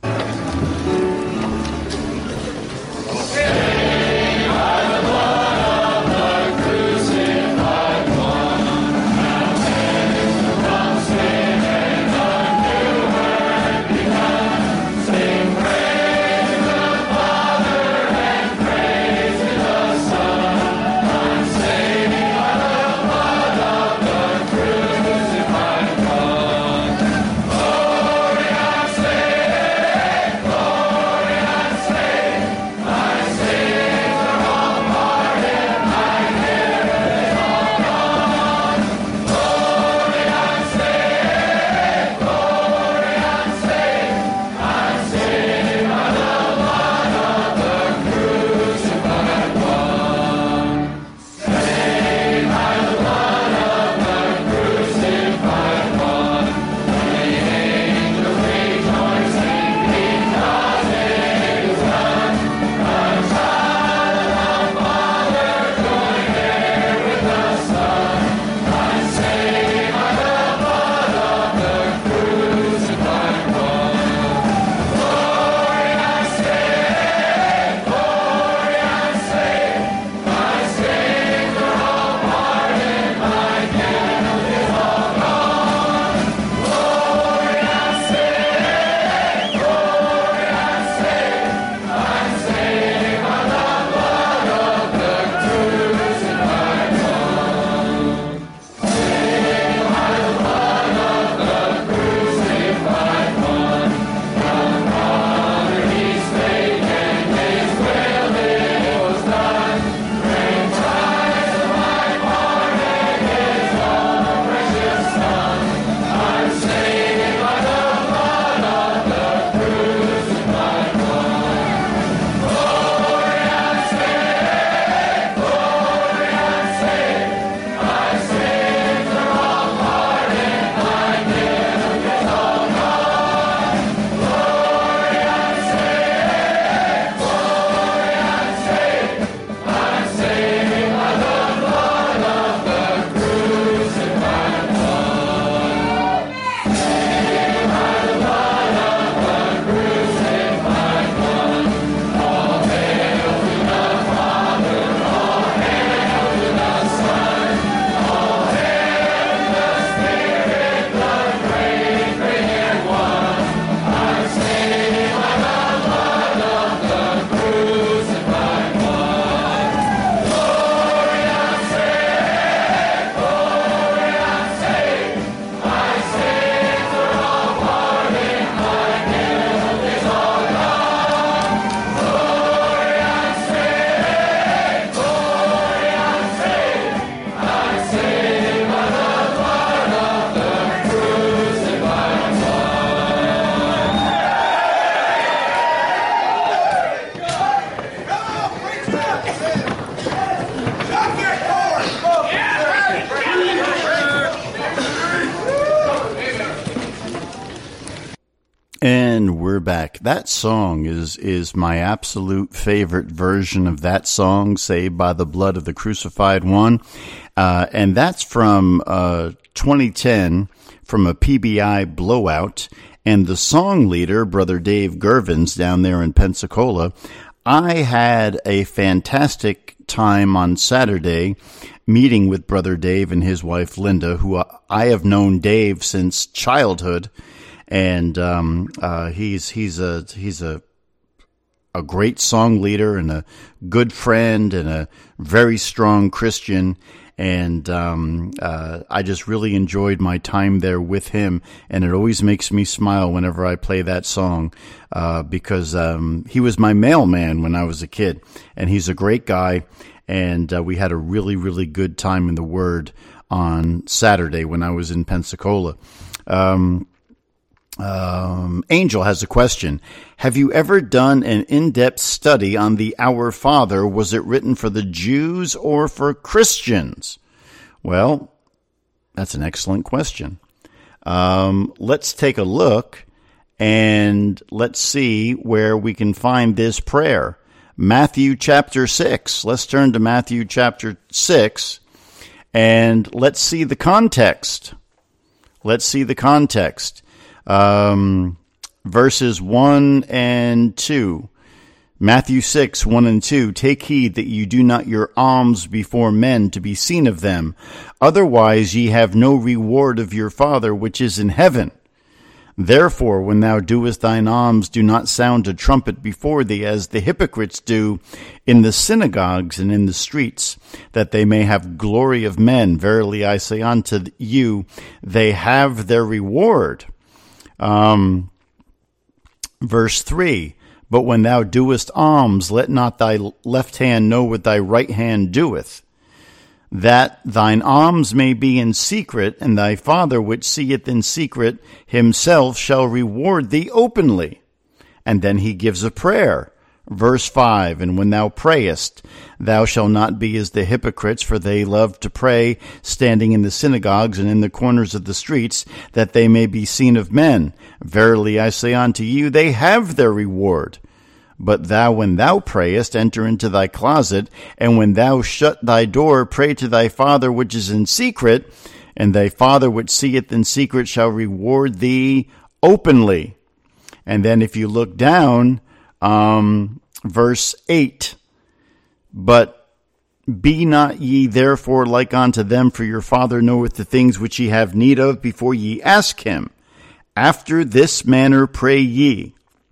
B: And we're back. That song is is my absolute favorite version of that song, Saved by the Blood of the Crucified One. Uh, and that's from uh, twenty ten, from a P B I blowout. And the song leader, Brother Dave Gervins, down there in Pensacola, I had a fantastic time on Saturday meeting with Brother Dave and his wife, Linda, who I have known Dave since childhood. And um, uh, he's he's a he's a a great song leader and a good friend and a very strong Christian. And um, uh, I just really enjoyed my time there with him. And it always makes me smile whenever I play that song uh, because um, he was my mailman when I was a kid. And he's a great guy. And uh, we had a really, really good time in the Word on Saturday when I was in Pensacola. Um Um, Angel has a question. Have you ever done an in-depth study on the Our Father? Was it written for the Jews or for Christians? Well, that's an excellent question. Um, let's take a look and let's see where we can find this prayer. Matthew chapter six. Let's turn to Matthew chapter six, and let's see the context. Let's see the context. Um, verses one and two. Matthew six, one and two, take heed that you do not your alms before men to be seen of them. Otherwise ye have no reward of your Father which is in heaven. Therefore, when thou doest thine alms, do not sound a trumpet before thee, as the hypocrites do in the synagogues and in the streets, that they may have glory of men. Verily I say unto you, they have their reward. Um, verse three, but when thou doest alms, let not thy left hand know what thy right hand doeth, that thine alms may be in secret, and thy Father which seeth in secret himself shall reward thee openly. And then he gives a prayer. Verse five, and when thou prayest, thou shalt not be as the hypocrites, for they love to pray standing in the synagogues and in the corners of the streets, that they may be seen of men. Verily I say unto you, they have their reward. But thou, when thou prayest, enter into thy closet, and when thou shut thy door, pray to thy Father which is in secret, and thy Father which seeth in secret shall reward thee openly. And then if you look down, um, verse eight, but be not ye therefore like unto them, for your Father knoweth the things which ye have need of before ye ask him. After this manner pray ye.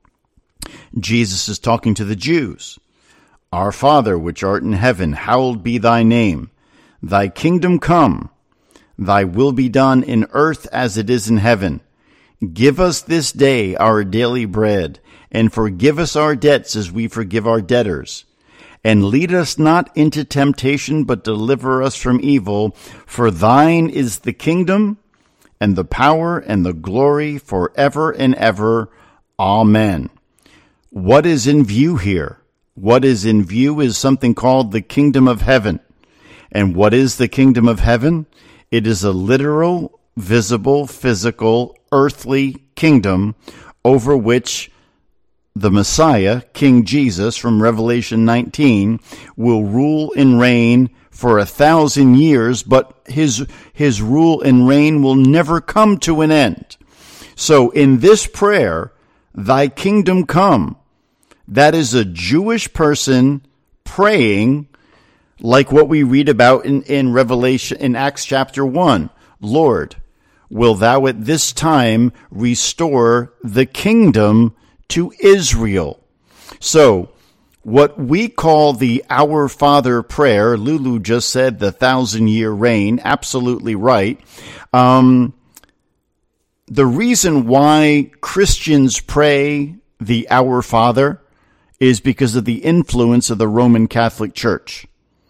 B: Jesus is talking to the Jews. Our Father, which art in heaven, hallowed be thy name. Thy kingdom come. Thy will be done in earth as it is in heaven. Give us this day our daily bread, and forgive us our debts as we forgive our debtors. And lead us not into temptation, but deliver us from evil. For thine is the kingdom, and the power, and the glory forever and ever. Amen. What is in view here? What is in view is something called the kingdom of heaven. And what is the kingdom of heaven? It is a literal, visible, physical, earthly kingdom over which the Messiah, King Jesus, from Revelation nineteen, will rule and reign for a thousand years, but his, his rule and reign will never come to an end. So in this prayer, thy kingdom come, that is a Jewish person praying like what we read about in, in Revelation, in Acts chapter one. Lord, will thou at this time restore the kingdom to Israel? So, what we call the Our Father prayer, Lulu just said the thousand year reign, absolutely right. Um, the reason why Christians pray the Our Father is because of the influence of the Roman Catholic Church.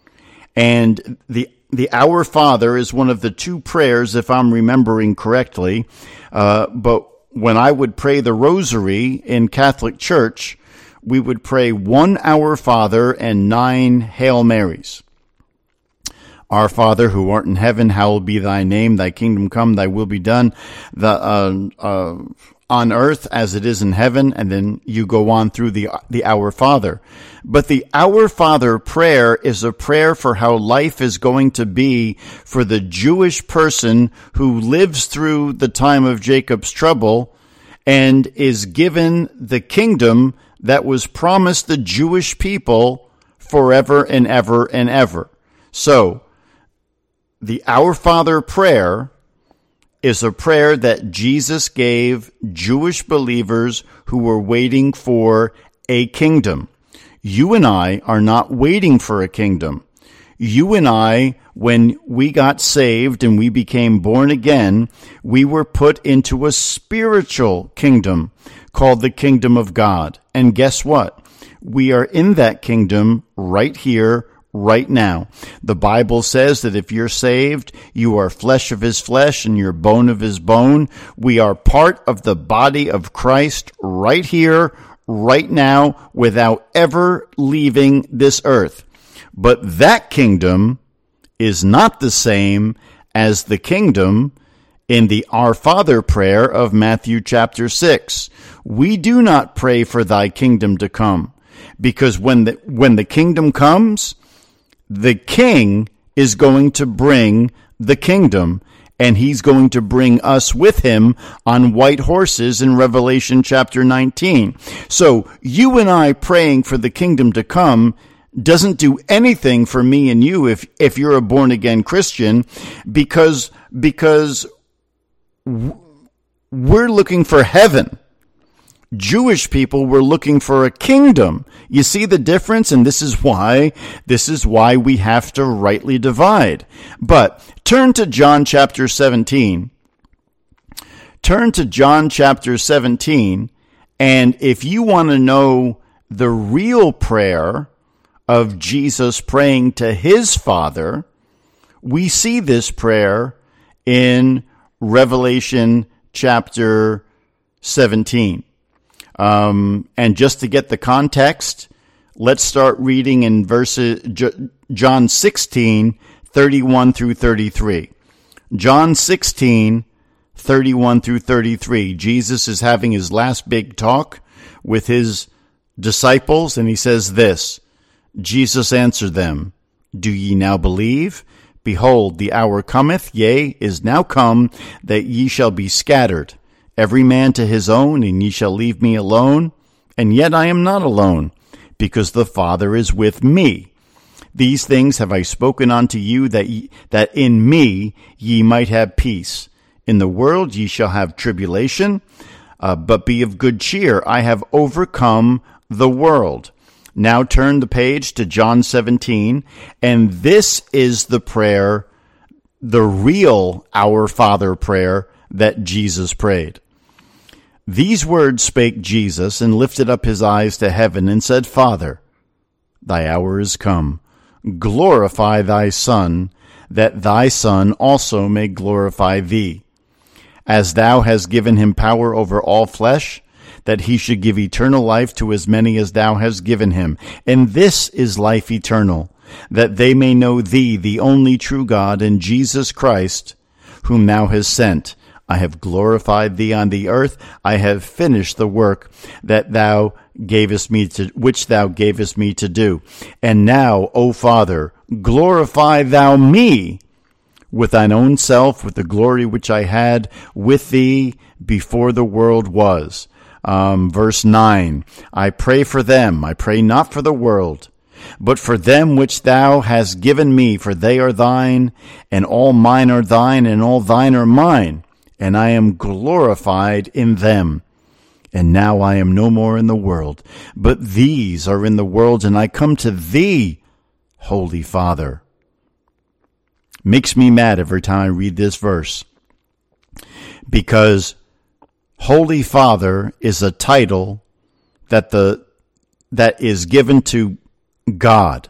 B: And the the Our Father is one of the two prayers, if I'm remembering correctly. Uh, but when I would pray the Rosary in Catholic Church, we would pray one Our Father and nine Hail Marys. Our Father, who art in heaven, hallowed be thy name. Thy kingdom come, thy will be done the, uh, uh, on earth as it is in heaven. And then you go on through the, the Our Father. But the Our Father prayer is a prayer for how life is going to be for the Jewish person who lives through the time of Jacob's trouble and is given the kingdom that was promised the Jewish people forever and ever and ever. So, the Our Father prayer is a prayer that Jesus gave Jewish believers who were waiting for a kingdom. You and I are not waiting for a kingdom. You and I, when we got saved and we became born again, we were put into a spiritual kingdom called the kingdom of God. And guess what? We are in that kingdom right here, right now. The Bible says that if you're saved, you are flesh of his flesh and you're bone of his bone. We are part of the body of Christ right here, right now, without ever leaving this earth. But that kingdom is not the same as the kingdom in the Our Father prayer of Matthew chapter six. We do not pray for thy kingdom to come. Because when the, when the kingdom comes, the king is going to bring the kingdom, and he's going to bring us with him on white horses in Revelation chapter nineteen. So you and I praying for the kingdom to come doesn't do anything for me and you if, if you're a born again Christian, because, because we're looking for heaven. Jewish people were looking for a kingdom. You see the difference? And this is why, this is why we have to rightly divide. But turn to John chapter seventeen. Turn to John chapter seventeen. And if you want to know the real prayer of Jesus praying to his Father, we see this prayer in Revelation chapter seventeen. Um, and just to get the context, let's start reading in verses, John sixteen, thirty-one through thirty-three. John sixteen, thirty-one through thirty-three. Jesus is having his last big talk with his disciples, and he says this, Jesus answered them, Do ye now believe? Behold, the hour cometh, yea, is now come, that ye shall be scattered, every man to his own, and ye shall leave me alone. And yet I am not alone, because the Father is with me. These things have I spoken unto you, that ye, that in me ye might have peace. In the world ye shall have tribulation, uh, but be of good cheer. I have overcome the world. Now turn the page to John seventeen, and this is the prayer, the real Our Father prayer that Jesus prayed. These words spake Jesus, and lifted up his eyes to heaven, and said, Father, thy hour is come. Glorify thy Son, that thy Son also may glorify thee. As thou hast given him power over all flesh, that he should give eternal life to as many as thou hast given him. And this is life eternal, that they may know thee, the only true God, and Jesus Christ, whom thou hast sent. I have glorified thee on the earth. I have finished the work that thou gavest me to, which thou gavest me to do. And now, O Father, glorify thou me with thine own self, with the glory which I had with thee before the world was. Um, verse nine, I pray for them. I pray not for the world, but for them which thou hast given me, for they are thine, and all mine are thine, and all thine are mine. And I am glorified in them. And now I am no more in the world, but these are in the world, and I come to thee, Holy Father. Makes me mad every time I read this verse, because Holy Father is a title that the that is given to God.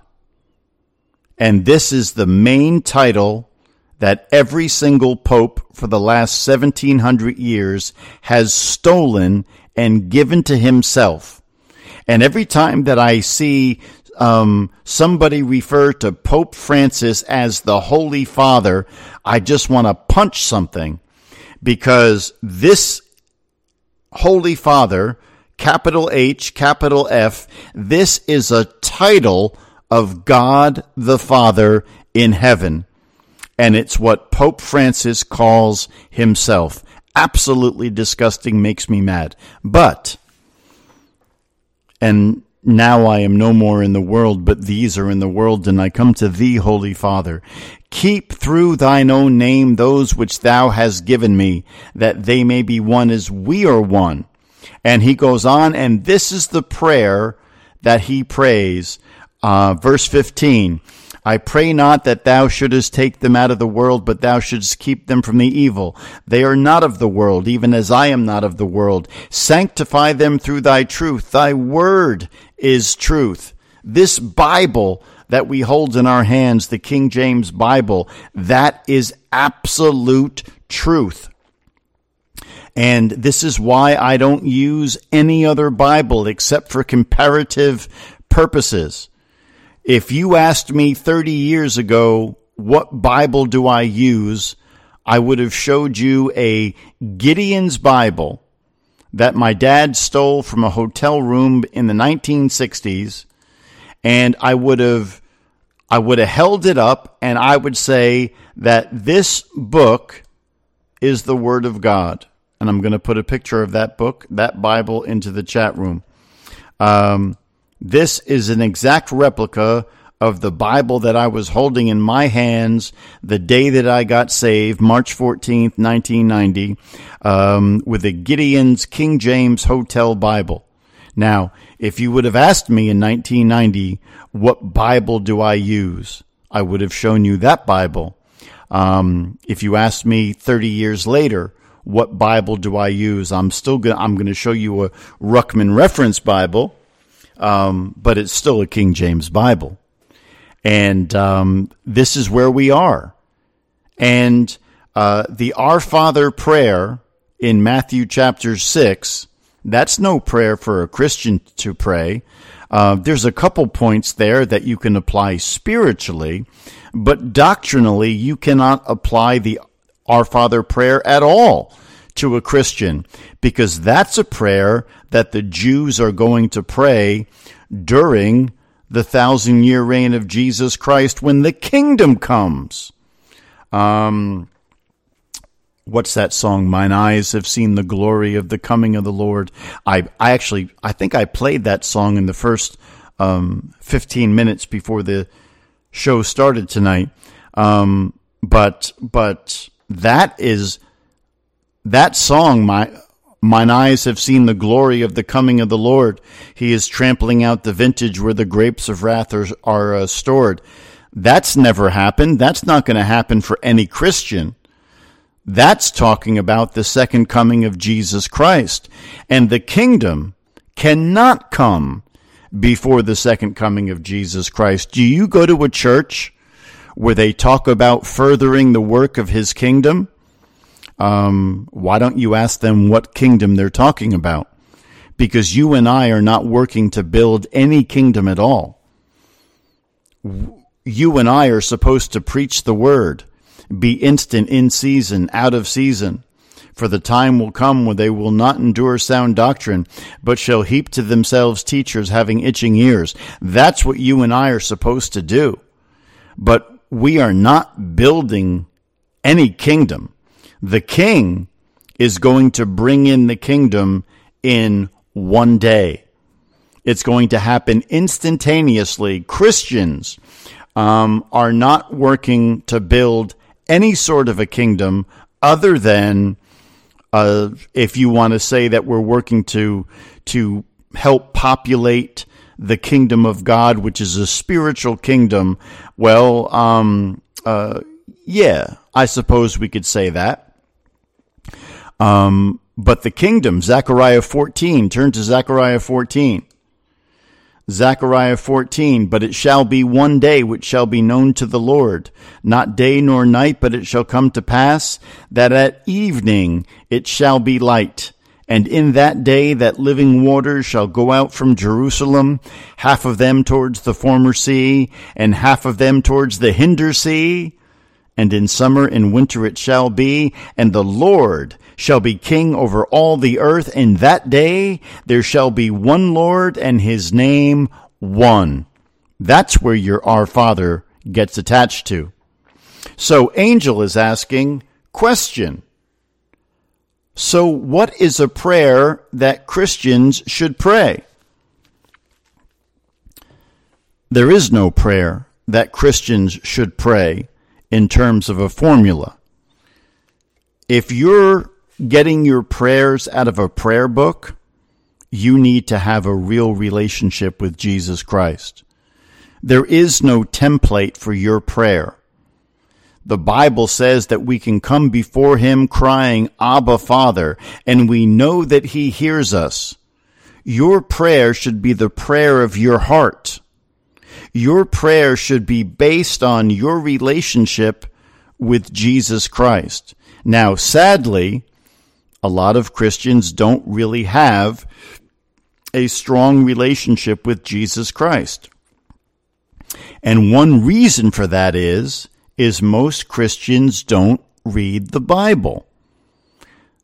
B: And this is the main title that every single pope for the last seventeen hundred years has stolen and given to himself. And every time that I see um, somebody refer to Pope Francis as the Holy Father, I just want to punch something, because this Holy Father, capital H, capital F, this is a title of God the Father in heaven. And it's what Pope Francis calls himself. Absolutely disgusting, makes me mad. But, and now I am no more in the world, but these are in the world, and I come to thee, Holy Father. Keep through thine own name those which thou hast given me, that they may be one as we are one. And he goes on, and this is the prayer that he prays. Uh, verse fifteen, I pray not that thou shouldest take them out of the world, but thou shouldest keep them from the evil. They are not of the world, even as I am not of the world. Sanctify them through thy truth. Thy word is truth. This Bible that we hold in our hands, the King James Bible, that is absolute truth. And this is why I don't use any other Bible except for comparative purposes. If you asked me thirty years ago, what Bible do I use? I would have showed you a Gideon's Bible that my dad stole from a hotel room in the nineteen sixties, and I would have I would have held it up and I would say that this book is the Word of God. And I'm going to put a picture of that book, that Bible, into the chat room. Um, this is an exact replica of the Bible that I was holding in my hands the day that I got saved, March fourteenth, nineteen ninety, um, with a Gideon's King James Hotel Bible. Now, if you would have asked me in nineteen ninety, what Bible do I use? I would have shown you that Bible. Um, if you asked me thirty years later, what Bible do I use? I'm still going I'm going to show you a Ruckman Reference Bible, um, but it's still a King James Bible. And um, this is where we are. And uh, the Our Father prayer in Matthew chapter six, that's no prayer for a Christian to pray. Uh, there's a couple points there that you can apply spiritually, but doctrinally you cannot apply the Our Father prayer at all to a Christian, because that's a prayer that the Jews are going to pray during the thousand-year reign of Jesus Christ when the kingdom comes. Um, what's that song? Mine eyes have seen the glory of the coming of the Lord. I, I actually, I think I played that song in the first um, fifteen minutes before the show started tonight. Um, but, but that is, that song, my, Mine eyes have seen the glory of the coming of the Lord. He is trampling out the vintage where the grapes of wrath are, are uh, stored. That's never happened. That's not going to happen for any Christian. That's talking about the second coming of Jesus Christ. And the kingdom cannot come before the second coming of Jesus Christ. Do you go to a church where they talk about furthering the work of his kingdom? Um, why don't you ask them what kingdom they're talking about? Because you and I are not working to build any kingdom at all. You and I are supposed to preach the word, be instant in season, out of season. For the time will come when they will not endure sound doctrine, but shall heap to themselves teachers having itching ears. That's what you and I are supposed to do. But we are not building any kingdom. The king is going to bring in the kingdom in one day. It's going to happen instantaneously. Christians um, are not working to build any sort of a kingdom other than, uh, if you want to say that we're working to to help populate the kingdom of God, which is a spiritual kingdom. Well, um, uh, yeah, I suppose we could say that. Um, but the kingdom, Zechariah fourteen, turn to Zechariah fourteen. Zechariah fourteen, but it shall be one day which shall be known to the Lord, not day nor night, but it shall come to pass that at evening it shall be light. And in that day that living waters shall go out from Jerusalem, half of them towards the former sea, and half of them towards the hinder sea. And in summer and winter it shall be, and the Lord shall be king over all the earth. In that day there shall be one Lord, and his name one. That's where your Our Father gets attached to. So Angel is asking, question. So what is a prayer that Christians should pray? There is no prayer that Christians should pray in terms of a formula. If you're getting your prayers out of a prayer book, you need to have a real relationship with Jesus Christ. There is no template for your prayer. The Bible says that we can come before him crying, Abba, Father, and we know that he hears us. Your prayer should be the prayer of your heart. Your prayer should be based on your relationship with Jesus Christ. Now, sadly, a lot of Christians don't really have a strong relationship with Jesus Christ. And one reason for that is, is most Christians don't read the Bible.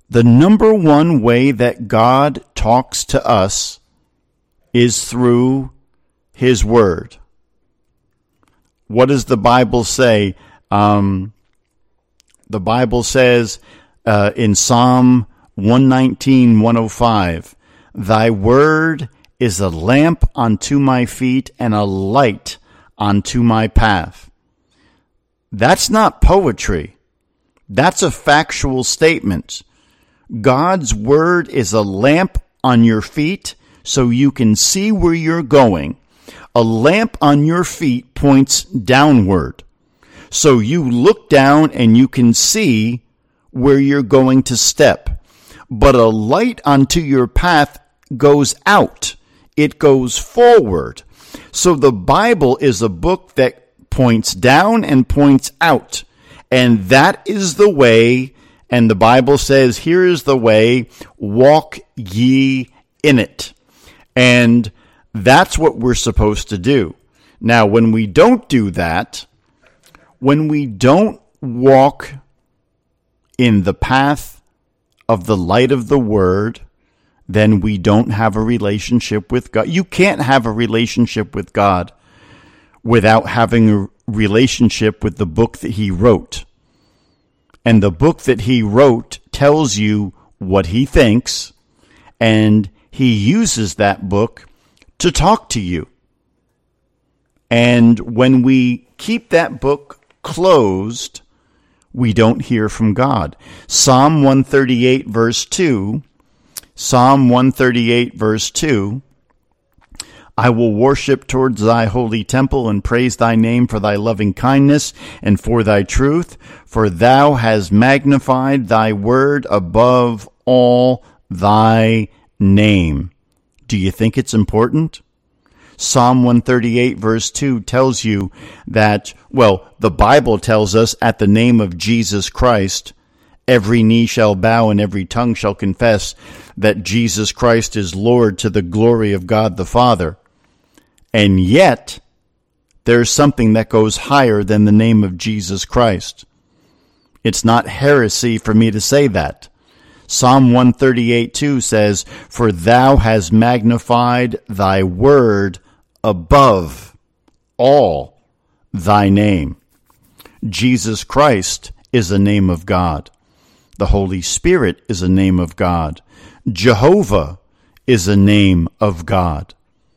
B: the number one way that God talks to us is through His Word. What does the Bible say? Um, the Bible says uh, in Psalm one nineteen, one oh five, Thy word is a lamp unto my feet and a light unto my path. That's not poetry. That's a factual statement. God's word is a lamp on your feet so you can see where you're going. A lamp on your feet points downward. So you look down and you can see where you're going to step. But a light unto your path goes out. It goes forward. So the Bible is a book that points down and points out. And that is the way, and the Bible says, here is the way, walk ye in it. And that's what we're supposed to do. Now, when we don't do that, when we don't walk in the path of the light of the Word, then we don't have a relationship with God. You can't have a relationship with God without having a relationship with the book that He wrote. And the book that He wrote tells you what He thinks, and He uses that book to talk to you. And when we keep that book closed, we don't hear from God. Psalm one thirty-eight, verse two, Psalm one thirty-eight, verse two, I will worship towards thy holy temple and praise thy name for thy loving kindness and for thy truth, for thou hast magnified thy word above all thy name. Do you think it's important? Psalm one thirty-eight, verse two tells you that, well, the Bible tells us at the name of Jesus Christ, every knee shall bow and every tongue shall confess that Jesus Christ is Lord to the glory of God the Father. And yet, there's something that goes higher than the name of Jesus Christ. It's not heresy for me to say that. Psalm one thirty-eight, two says, for thou hast magnified thy word above all thy name. Jesus Christ is a name of God. The Holy Spirit is a name of God. Jehovah is a name of God.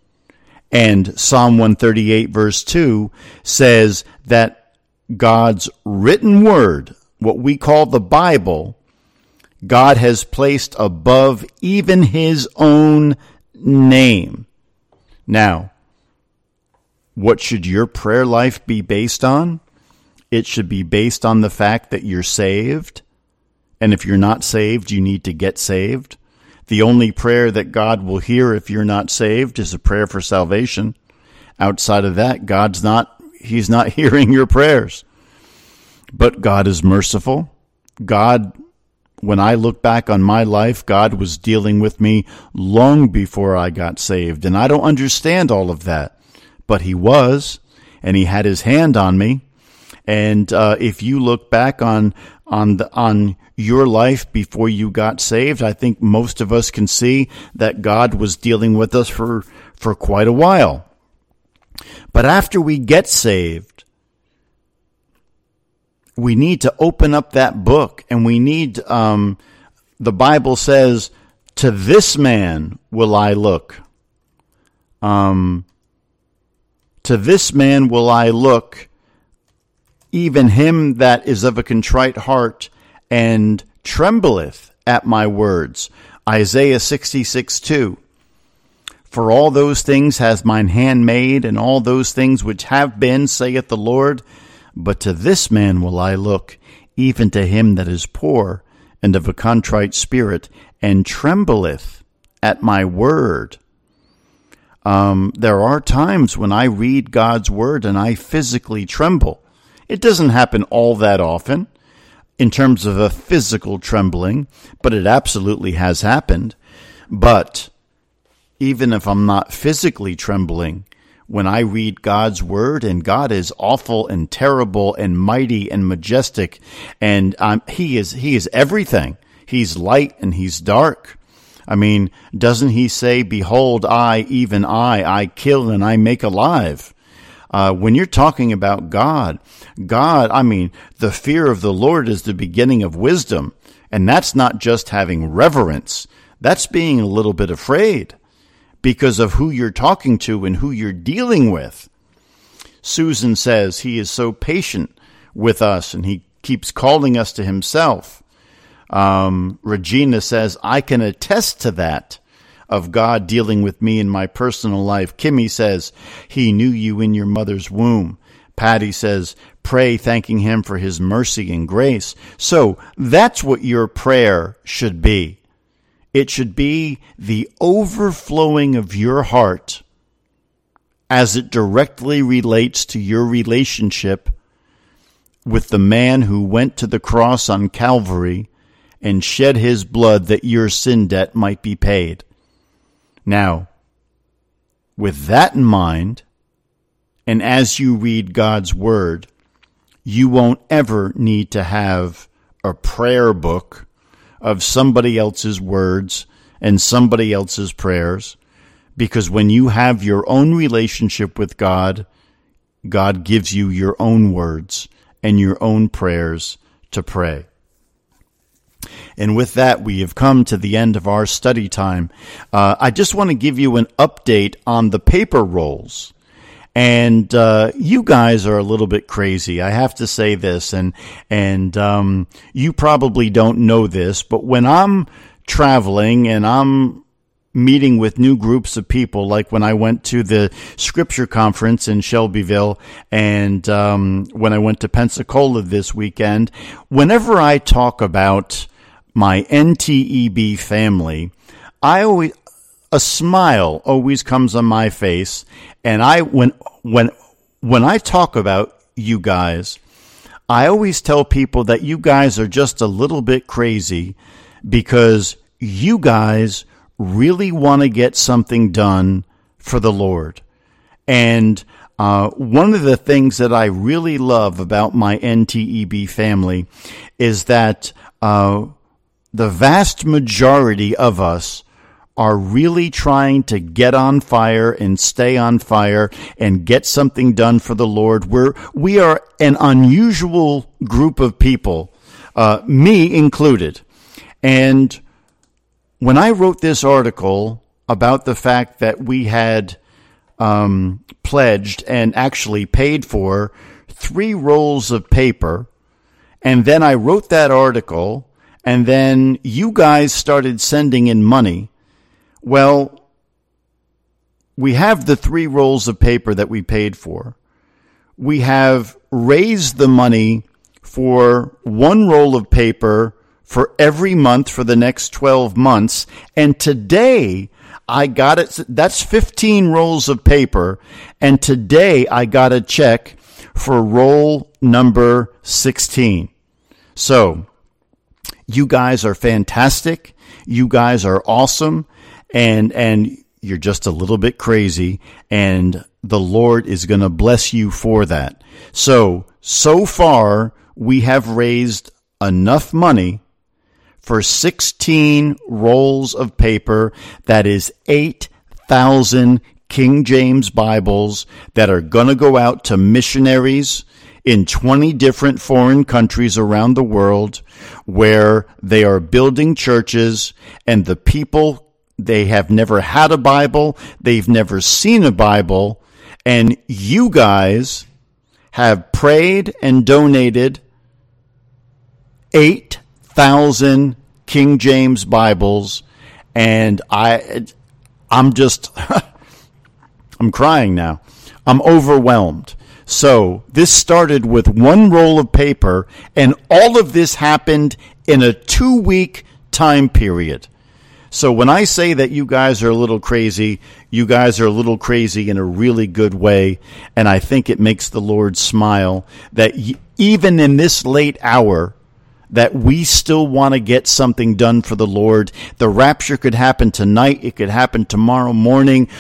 B: And Psalm one thirty-eight, verse two says that God's written word, what we call the Bible, God has placed above even His own name. Now, what should your prayer life be based on? It should be based on the fact that you're saved. And if you're not saved, you need to get saved. The only prayer that God will hear if you're not saved is a prayer for salvation. Outside of that, God's not, He's not hearing your prayers. But God is merciful. God, when I look back on my life, God was dealing with me long before I got saved. And I don't understand all of that. But He was, and He had His hand on me. And uh, if you look back on on the, on your life before you got saved, I think most of us can see that God was dealing with us for, for quite a while. But after we get saved, we need to open up that book, and we need, um, the Bible says, to this man will I look. Um, to this man will I look, even him that is of a contrite heart and trembleth at my words. Isaiah sixty-six, two. For all those things has mine hand made, and all those things which have been, saith the Lord. But to this man will I look, even to him that is poor and of a contrite spirit, and trembleth at my word. Um, there are times when I read God's word and I physically tremble. It doesn't happen all that often in terms of a physical trembling, but it absolutely has happened. But even if I'm not physically trembling, when I read God's word, and God is awful and terrible and mighty and majestic, and um, he is he is everything. He's light and he's dark. I mean, doesn't he say, behold, I, even I, I kill and I make alive? Uh, when you're talking about God, God, I mean, the fear of the Lord is the beginning of wisdom. And that's not just having reverence. That's being a little bit afraid because of who you're talking to and who you're dealing with. Susan says he is so patient with us and he keeps calling us to himself. Um, Regina says, I can attest to that, of God dealing with me in my personal life. Kimmy says, he knew you in your mother's womb. Patty says, pray thanking him for his mercy and grace. So that's what your prayer should be. It should be the overflowing of your heart as it directly relates to your relationship with the man who went to the cross on Calvary and shed his blood that your sin debt might be paid. Now, with that in mind, and as you read God's word, you won't ever need to have a prayer book of somebody else's words and somebody else's prayers, because when you have your own relationship with God, God gives you your own words and your own prayers to pray. And with that, we have come to the end of our study time. Uh, I just want to give you an update on the paper rolls. And uh, you guys are a little bit crazy. I have to say this, and and um, you probably don't know this, but when I'm traveling and I'm meeting with new groups of people, like when I went to the Scripture Conference in Shelbyville and um, when I went to Pensacola this weekend, whenever I talk about my N T E B family, I always a smile always comes on my face, and I when when when I talk about you guys, I always tell people that you guys are just a little bit crazy because you guys really want to get something done for the Lord. And uh, one of the things that I really love about my N T E B family is that uh, the vast majority of us are really trying to get on fire and stay on fire and get something done for the Lord. We're, we are an unusual group of people, uh, me included. And when I wrote this article about the fact that we had um, pledged and actually paid for three rolls of paper, and then I wrote that article, and then you guys started sending in money, well, we have the three rolls of paper that we paid for. We have raised the money for one roll of paper for every month for the next twelve months. And today I got it. That's fifteen rolls of paper. And today I got a check for roll number sixteen. So you guys are fantastic. You guys are awesome. And, and you're just a little bit crazy, and the Lord is going to bless you for that. So, so far, we have raised enough money for sixteen rolls of paper. That is eight thousand King James Bibles that are going to go out to missionaries in twenty different foreign countries around the world where they are building churches, and the people, they have never had a Bible, they've never seen a Bible, and you guys have prayed and donated eight thousand King James Bibles, and I, I'm just, I'm crying now. I'm overwhelmed. So this started with one roll of paper, and all of this happened in a two-week time period. So when I say that you guys are a little crazy, you guys are a little crazy in a really good way, and I think it makes the Lord smile that even in this late hour, that we still want to get something done for the Lord. The rapture could happen tonight. It could happen tomorrow morning.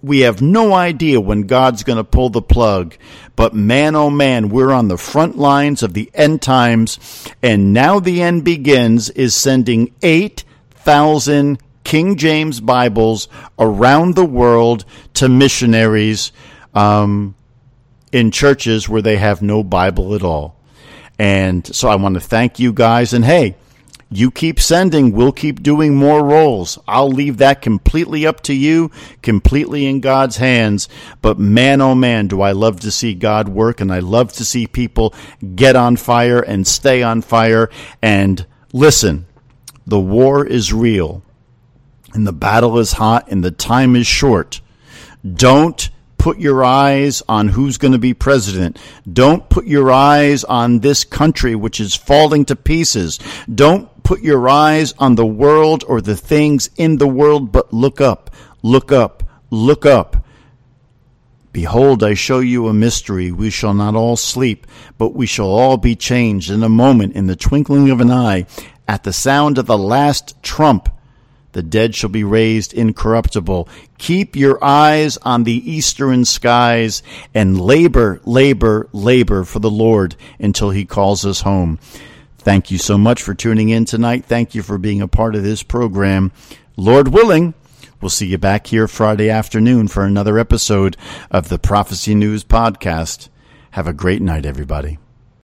B: we have no idea when God's going to pull the plug. But man, oh man, we're on the front lines of the end times. And Now the End Begins is sending eight thousand King James Bibles around the world to missionaries um, in churches where they have no Bible at all. And so I want to thank you guys. And hey, you keep sending. We'll keep doing more rolls. I'll leave that completely up to you, completely in God's hands. But man, oh man, do I love to see God work, and I love to see people get on fire and stay on fire. And listen, the war is real, and the battle is hot, and the time is short. Don't put your eyes on who's going to be president. Don't put your eyes on this country, which is falling to pieces. Don't put your eyes on the world or the things in the world, but look up, look up, look up. Behold, I show you a mystery. We shall not all sleep, but we shall all be changed in a moment, in the twinkling of an eye. At the sound of the last trump, the dead shall be raised incorruptible. Keep your eyes on the eastern skies and labor, labor, labor for the Lord until he calls us home. Thank you so much for tuning in tonight. Thank you for being a part of this program. Lord willing, we'll see you back here Friday afternoon for another episode of the Prophecy News Podcast. Have a great night, everybody.